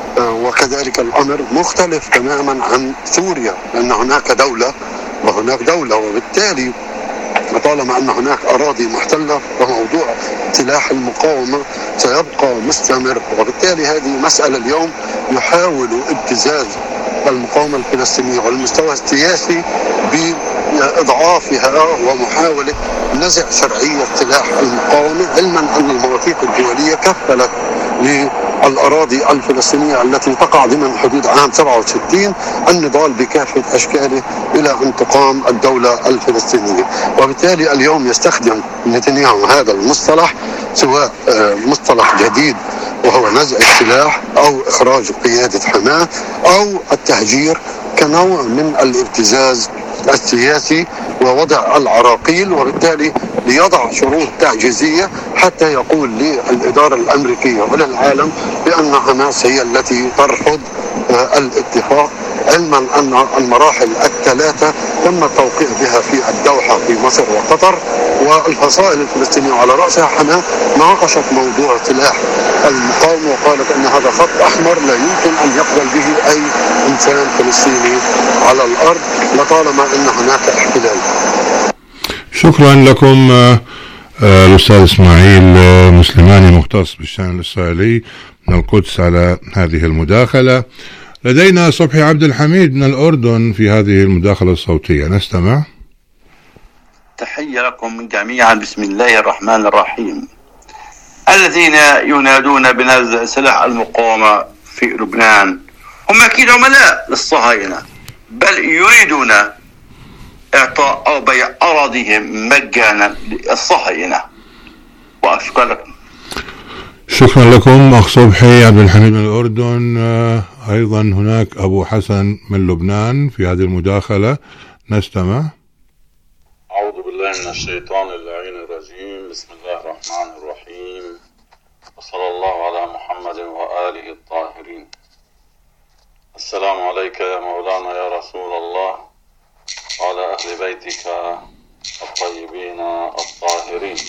وكذلك الأمر مختلف تماما عن سوريا، لأن هناك دولة وهناك دولة، وبالتالي طالما أن هناك أراضي محتلة وموضوع سلاح المقاومة سيبقى مستمر. وبالتالي هذه مسألة اليوم يحاول ابتزاز المقاومة الفلسطينية على المستوى السياسي بإضعافها ومحاولة نزع شرعية سلاح المقاومة، علما أن المواثيق الدولية كفلت للأراضي الفلسطينية التي تقع ضمن حدود عام سبعة وستين النضال بكافة أشكاله إلى أن تقام الدولة الفلسطينية. وبالتالي اليوم يستخدم نتنياهو هذا المصطلح، سواء مصطلح جديد وهو نزع السلاح أو إخراج قيادة حماس أو التهجير، كنوع من الابتزاز السياسي ووضع العراقيل، وبالتالي ليضع شروط تعجيزية حتى يقول للإدارة الأمريكية وللعالم بأن حماس هي التي ترفض الاتفاق، علما أن المراحل الثلاثة تم التوقيع بها في الدوحة في مصر وقطر، والفصائل الفلسطينية على رأسها حماس ناقشت موضوع سلاح المقاومة وقالت أن هذا خط أحمر لا يمكن أن يقبل به أي إنسان فلسطيني على الأرض لطالما أن هناك احتلال. شكرا لكم الأستاذ إسماعيل مسلماني مختص بالشأن الإسرائيلي من القدس على هذه المداخلة. لدينا صبحي عبد الحميد من الأردن في هذه المداخلة الصوتية، نستمع. تحية لكم جميعا. بسم الله الرحمن الرحيم. الذين ينادون بنزع سلاح المقاومة في لبنان هم أكيد عملاء للصهاينة، بل يريدون إعطاء أو بيع أراضيهم مجانا للصهاينة. وأشكر لكم. شكرا لكم أخ صبحي عبد الحميد من الأردن. أيضا هناك أبو حسن من لبنان في هذه المداخلة، نستمع. أعوذ بالله من الشيطان اللعين الرجيم. بسم الله الرحمن الرحيم، وصلى الله على محمد وآله الطاهرين. السلام عليك يا مولانا يا رسول الله وعلى أهل بيتك الطيبين الطاهرين.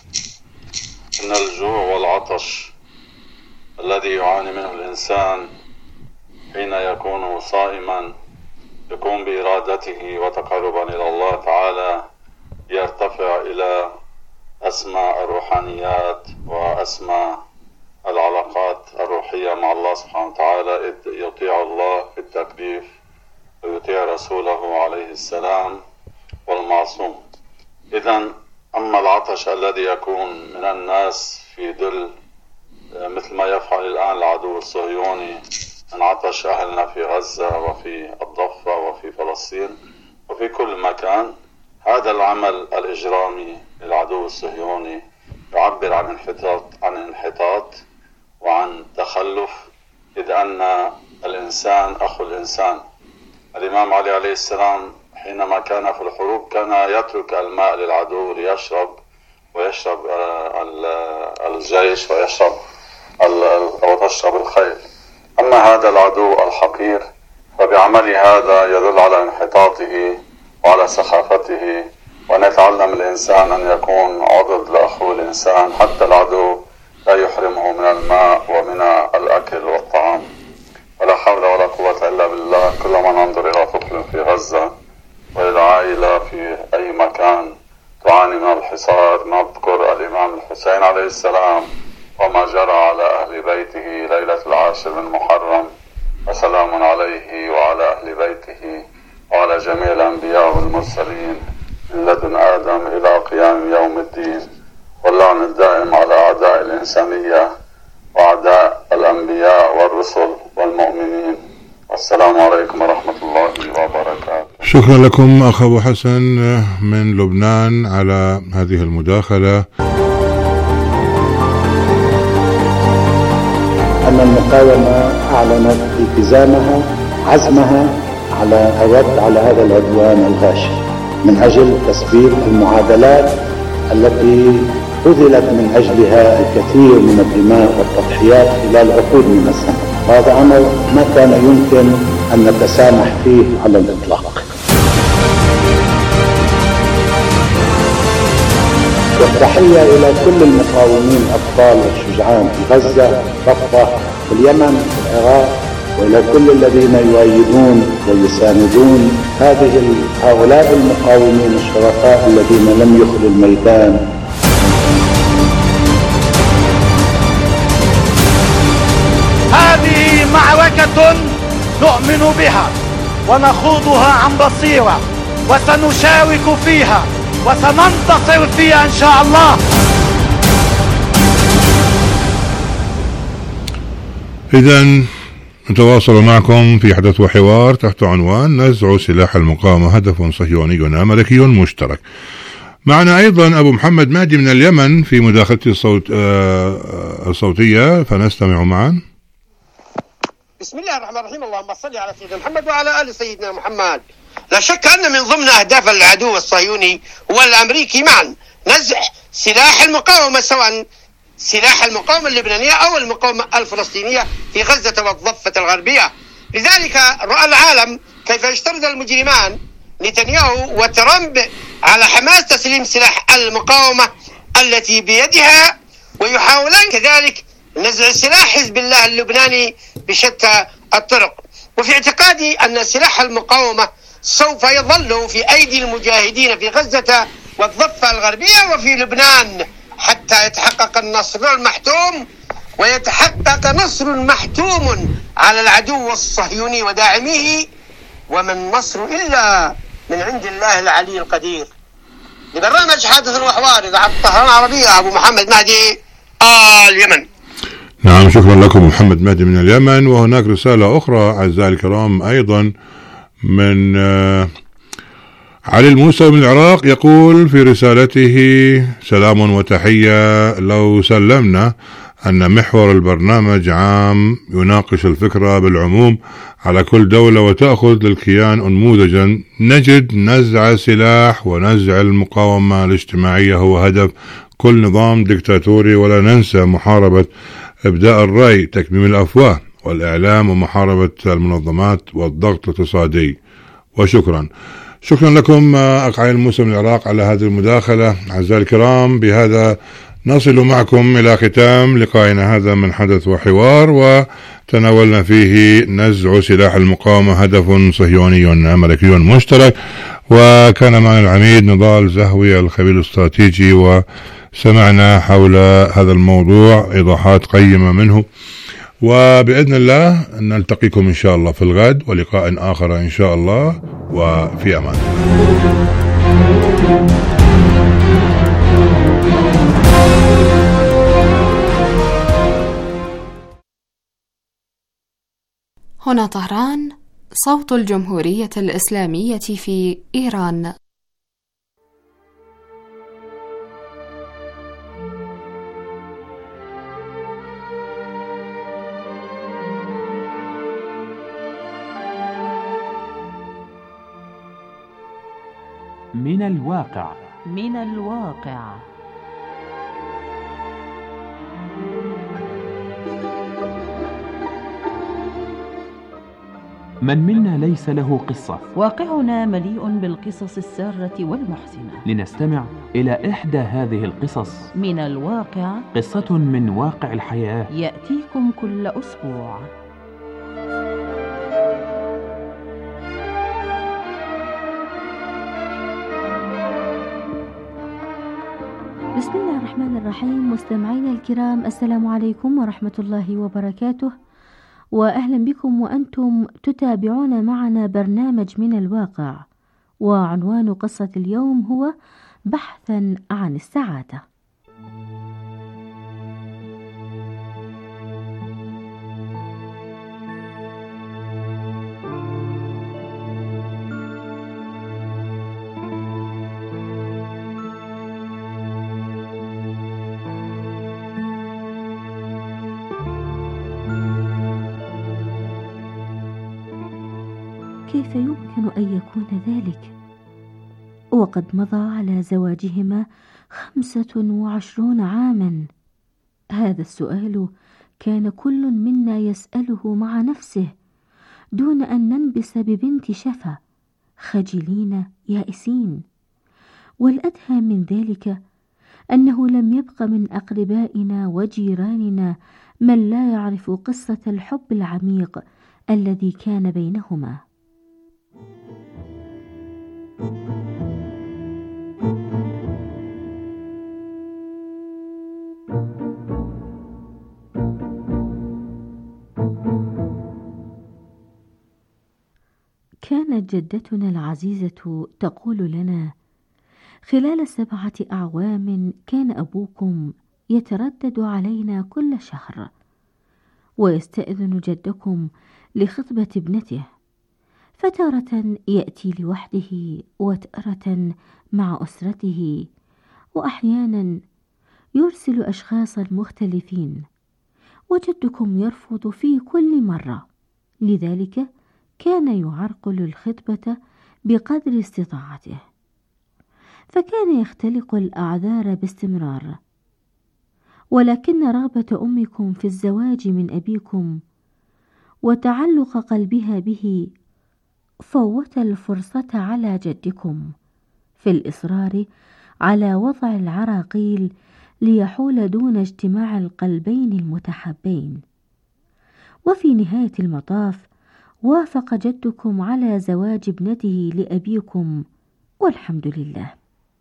إن الجوع والعطش الذي يعاني منه الإنسان حين يكون صائما يكون بإرادته وتقربا إلى الله تعالى يرتفع إلى أسمى الروحانيات وأسمى العلاقات الروحية مع الله سبحانه وتعالى، إذ يطيع الله في التكليف ويطيع رسوله عليه السلام والمعصوم. إذن أما العطش الذي يكون من الناس في ظل مثل ما يفعل الآن العدو الصهيوني من عطش أهلنا في غزة وفي الضفة وفي فلسطين وفي كل مكان، هذا العمل الإجرامي للعدو الصهيوني يعبر عن انحطاط عن انحطاط وعن تخلف إذ أن الإنسان أخو الإنسان. الإمام علي عليه السلام حينما كان في الحروب كان يترك الماء للعدو ليشرب، ويشرب الجيش ويشرب أو تشرب الخيل. أما هذا العدو الحقير فبعمل هذا يدل على انحطاطه وعلى سخافته، وأن يتعلم الإنسان أن يكون عضد لأخوه الإنسان، حتى العدو لا يحرمه من الماء ومن الأكل والطعام. ولا حول ولا قوة إلا بالله. كل ما ننظر إلى طفل في غزة وإلى عائلة في أي مكان تعاني من الحصار نذكر الإمام الحسين عليه السلام وما جرى على أهل بيته ليلة العاشر من محرم، وسلام عليه وعلى أهل بيته وعلى جميع الأنبياء والمرسلين من لدن آدم إلى قيام يوم الدين، واللعن الدائم على أعداء الإنسانية وأعداء الأنبياء والرسل والمؤمنين. والسلام عليكم ورحمة الله وبركاته. شكرا لكم أخ أبو حسن من لبنان على هذه المداخلة. أن المقاومة أعلنت التزامها عزمها على الرد على هذا العدوان الغاشم من أجل تثبيت المعادلات التي بذلت من أجلها الكثير من الدماء والتضحيات خلال عقود من الزمن. هذا أمر ما كان يمكن أن نتسامح فيه على الإطلاق. والتحية إلى كل المقاومين الأبطال والشجعان في غزة، ضفة، في اليمن، في العراق، وإلى كل الذين يؤيدون ويساندون هذه هؤلاء المقاومين الشرفاء الذين لم يخلوا الميدان. هذه معركة نؤمن بها ونخوضها عن بصيرة، وسنشارك فيها وسننتصر فيها إن شاء الله. إذن نتواصل معكم في حدث وحوار تحت عنوان نزع سلاح المقاومة هدف صهيوني أمريكي مشترك. معنا أيضا أبو محمد مهدي من اليمن في مداخلته الصوت الصوتية، فنستمع معا. بسم الله الرحمن الرحيم. اللهم صل على سيدنا محمد وعلى آل سيدنا محمد. لا شك أن من ضمن أهداف العدو الصهيوني والأمريكي معا نزع سلاح المقاومة، سواء سلاح المقاومة اللبنانية أو المقاومة الفلسطينية في غزة والضفة الغربية. لذلك رأى العالم كيف يشترط المجرمان نتنياهو وترامب على حماس تسليم سلاح المقاومة التي بيدها، ويحاولان كذلك نزع سلاح حزب الله اللبناني بشتى الطرق. وفي اعتقادي أن سلاح المقاومة سوف يظل في أيدي المجاهدين في غزة والضفة الغربية وفي لبنان حتى يتحقق النصر المحتوم، ويتحقق نصر محتوم على العدو الصهيوني وداعميه، وما النصر إلا من عند الله العلي القدير. لبرنامج حادث وحوار إذاعة طهران العربية، أبو محمد مهدي آه اليمن. نعم، شكرا لكم محمد مهدي من اليمن. وهناك رسالة أخرى أعزائي الكرام أيضا من علي الموسى من العراق، يقول في رسالته: سلام وتحية. لو سلمنا أن محور البرنامج عام يناقش الفكرة بالعموم على كل دولة وتأخذ للكيان أنموذجا، نجد نزع سلاح ونزع المقاومة الاجتماعية هو هدف كل نظام ديكتاتوري، ولا ننسى محاربة إبداء الرأي، تكميم الأفواه والإعلام، ومحاربة المنظمات والضغط الاقتصادي. وشكرا شكرا لكم أخ علي الموسى من العراق على هذه المداخلة. أعزائي الكرام، بهذا نصل معكم إلى ختام لقائنا هذا من حدث وحوار، وتناولنا فيه نزع سلاح المقاومة هدف صهيوني أمريكي مشترك، وكان معنا العميد نضال زهوي الخبير الاستراتيجي، وسمعنا حول هذا الموضوع إيضاحات قيمة منه. وبإذن الله نلتقيكم إن شاء الله في الغد ولقاء آخر إن شاء الله، وفي أمان. هنا طهران، صوت الجمهورية الإسلامية في إيران. من الواقع. من الواقع. من منا ليس له قصة؟ واقعنا مليء بالقصص السارة والمحزنة. لنستمع إلى إحدى هذه القصص من الواقع، قصة من واقع الحياة، يأتيكم كل أسبوع. بسم الله الرحمن الرحيم. مستمعينا الكرام، السلام عليكم ورحمة الله وبركاته، وأهلا بكم وأنتم تتابعون معنا برنامج من الواقع، وعنوان قصة اليوم هو بحثا عن السعادة. كيف يمكن أن يكون ذلك وقد مضى على زواجهما خمسة وعشرون عاما؟ هذا السؤال كان كل منا يسأله مع نفسه دون أن ننبس ببنت شفا، خجلين يائسين. والأدهى من ذلك أنه لم يبق من أقربائنا وجيراننا من لا يعرف قصة الحب العميق الذي كان بينهما. كانت جدتنا العزيزة تقول لنا: خلال سبعة أعوام كان أبوكم يتردد علينا كل شهر، ويستأذن جدكم لخطبة ابنته، فتارة يأتي لوحده وتارة مع أسرته، وأحيانا يرسل أشخاصا مختلفين، وجدكم يرفض في كل مرة، لذلك كان يعرقل الخطبة بقدر استطاعته، فكان يختلق الأعذار باستمرار. ولكن رغبة أمكم في الزواج من أبيكم وتعلق قلبها به فوت الفرصة على جدكم في الإصرار على وضع العراقيل ليحول دون اجتماع القلبين المتحبين. وفي نهاية المطاف وافق جدكم على زواج ابنته لأبيكم، والحمد لله.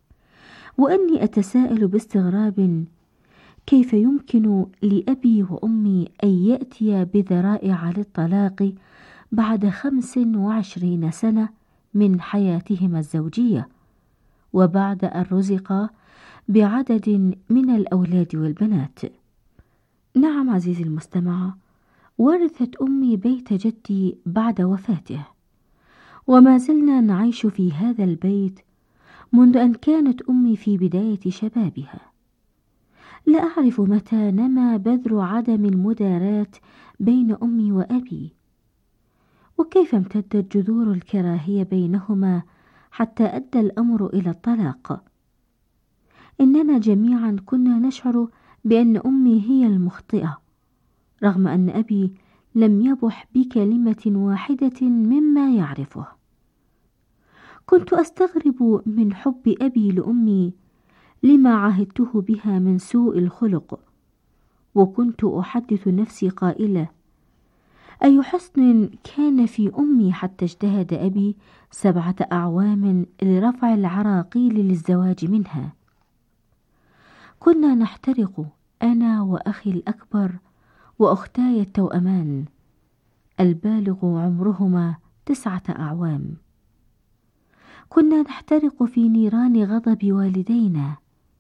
وأني أتساءل باستغراب كيف يمكن لأبي وأمي أن يأتي بذرائع للطلاق بعد خمس وعشرين سنة من حياتهما الزوجية، وبعد أن رزقا بعدد من الأولاد والبنات. نعم عزيزي المستمع، ورثت أمي بيت جدي بعد وفاته، وما زلنا نعيش في هذا البيت منذ أن كانت أمي في بداية شبابها. لا أعرف متى نما بذر عدم المداراة بين أمي وأبي، وكيف امتدت جذور الكراهية بينهما حتى أدى الأمر إلى الطلاق. إننا جميعا كنا نشعر بأن أمي هي المخطئة، رغم أن أبي لم يبح بكلمة واحدة مما يعرفه. كنت أستغرب من حب أبي لأمي لما عهدته بها من سوء الخلق، وكنت أحدث نفسي قائلة: أي حسن كان في أمي حتى اجتهد أبي سبعة أعوام لرفع العراقيل للزواج منها. كنا نحترق أنا وأخي الأكبر وأختاي التوأمان البالغ عمرهما تسعة أعوام. كنا نحترق في نيران غضب والدينا.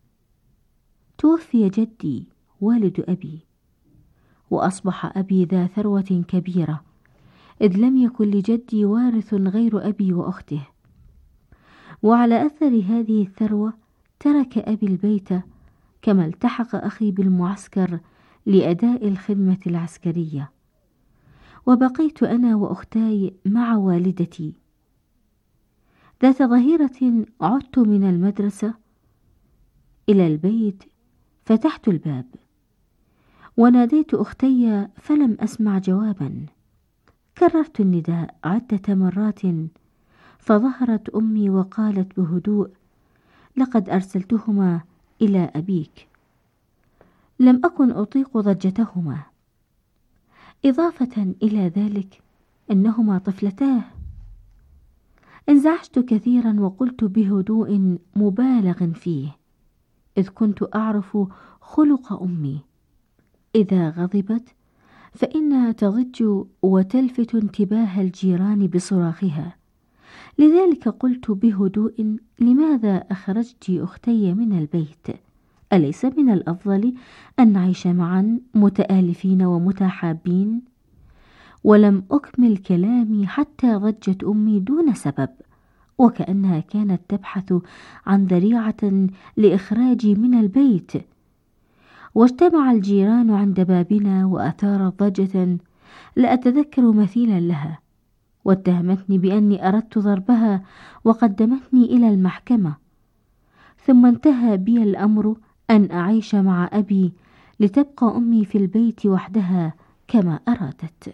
توفي جدي والد أبي، وأصبح أبي ذا ثروة كبيرة، إذ لم يكن لجدي وارث غير أبي وأخته. وعلى أثر هذه الثروة ترك أبي البيت، كما التحق أخي بالمعسكر لأداء الخدمة العسكرية، وبقيت أنا وأختاي مع والدتي. ذات ظهيرة عدت من المدرسة إلى البيت، فتحت الباب وناديت أختي فلم أسمع جوابا. كررت النداء عدة مرات، فظهرت أمي وقالت بهدوء: لقد أرسلتهما إلى أبيك. لم أكن أطيق ضجتهما، إضافة إلى ذلك إنهما طفلتاه. انزعجت كثيرا وقلت بهدوء مبالغ فيه، إذ كنت أعرف خلق أمي، إذا غضبت فإنها تضج وتلفت انتباه الجيران بصراخها. لذلك قلت بهدوء: لماذا أخرجت أختي من البيت؟ أليس من الأفضل أن نعيش معا متآلفين ومتحابين؟ ولم أكمل كلامي حتى ضجت أمي دون سبب، وكأنها كانت تبحث عن ذريعة لإخراجي من البيت. واجتمع الجيران عند بابنا وأثارت ضجة لا أتذكر مثيلا لها، واتهمتني بأني أردت ضربها وقدمتني إلى المحكمة. ثم انتهى بي الأمر أن أعيش مع أبي لتبقى أمي في البيت وحدها كما أرادت.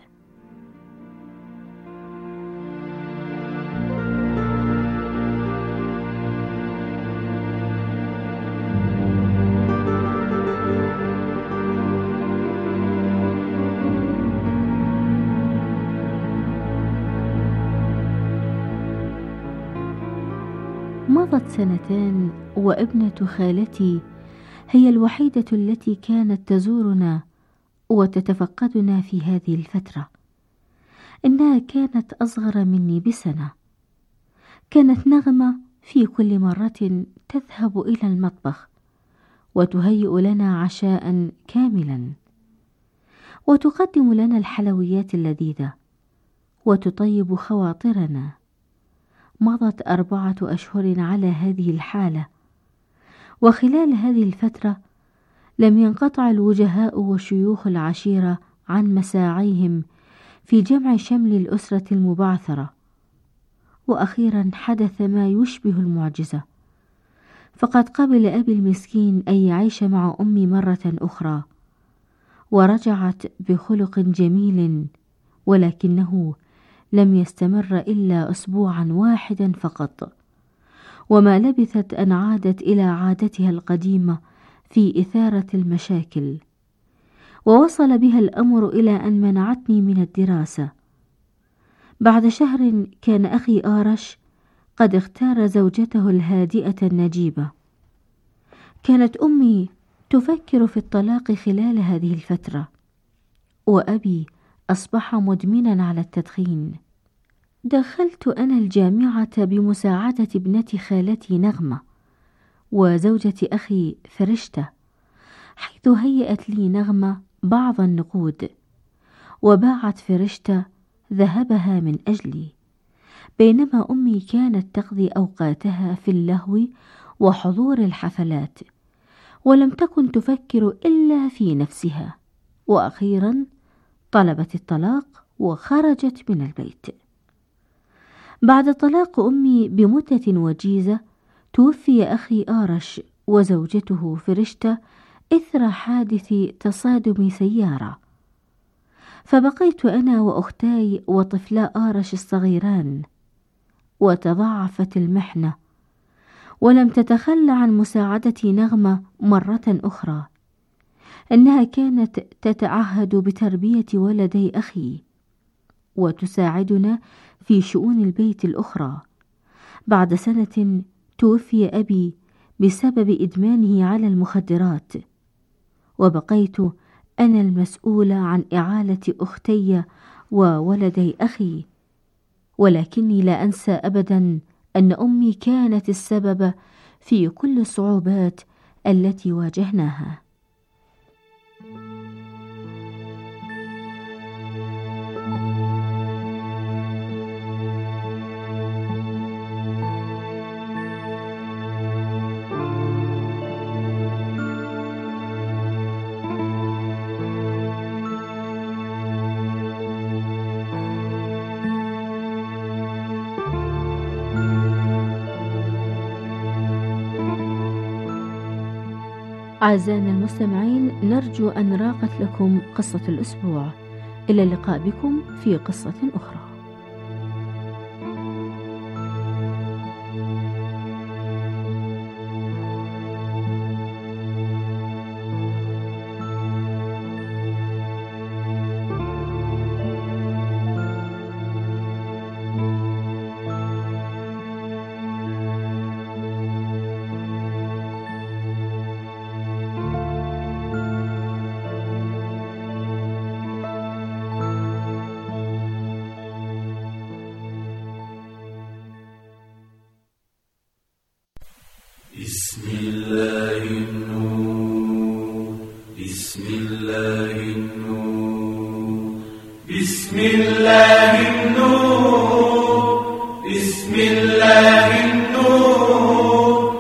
مضت سنتان وابنة خالتي هي الوحيدة التي كانت تزورنا وتتفقدنا في هذه الفترة. إنها كانت أصغر مني بسنة. كانت نغمة في كل مرة تذهب إلى المطبخ وتهيئ لنا عشاء كاملا، وتقدم لنا الحلويات اللذيذة وتطيب خواطرنا. مضت أربعة أشهر على هذه الحالة، وخلال هذه الفترة لم ينقطع الوجهاء وشيوخ العشيرة عن مساعيهم في جمع شمل الأسرة المبعثرة. وأخيرا حدث ما يشبه المعجزة، فقد قبل أبي المسكين أن يعيش مع أمي مرة أخرى، ورجعت بخلق جميل، ولكنه لم يستمر إلا أسبوعا واحدا فقط، وما لبثت أن عادت إلى عادتها القديمة في إثارة المشاكل. ووصل بها الأمر إلى أن منعتني من الدراسة. بعد شهر كان أخي آرش قد اختار زوجته الهادئة النجيبة. كانت أمي تفكر في الطلاق خلال هذه الفترة، وأبي أصبح مدمنا على التدخين. دخلت أنا الجامعة بمساعدة ابنة خالتي نغمة وزوجة أخي فرشتة، حيث هيأت لي نغمة بعض النقود، وباعت فرشتة ذهبها من أجلي، بينما أمي كانت تقضي أوقاتها في اللهو وحضور الحفلات، ولم تكن تفكر إلا في نفسها. وأخيرا طلبت الطلاق وخرجت من البيت. بعد طلاق أمي بمدة وجيزة توفي أخي آرش وزوجته فرشتة إثر حادث تصادم سيارة، فبقيت أنا وأختاي وطفلا آرش الصغيران. وتضاعفت المحنة، ولم تتخلى عن مساعدة نغمة مرة أخرى. إنها كانت تتعهد بتربية ولدي أخي وتساعدنا في شؤون البيت الأخرى. بعد سنة توفي أبي بسبب إدمانه على المخدرات، وبقيت أنا المسؤولة عن إعالة أختي وولدي أخي. ولكني لا أنسى أبدا أن أمي كانت السبب في كل الصعوبات التي واجهناها. أعزائنا المستمعين، نرجو أن راقت لكم قصة الأسبوع. إلى اللقاء بكم في قصة أخرى. بسم الله النور بسم الله النور بسم الله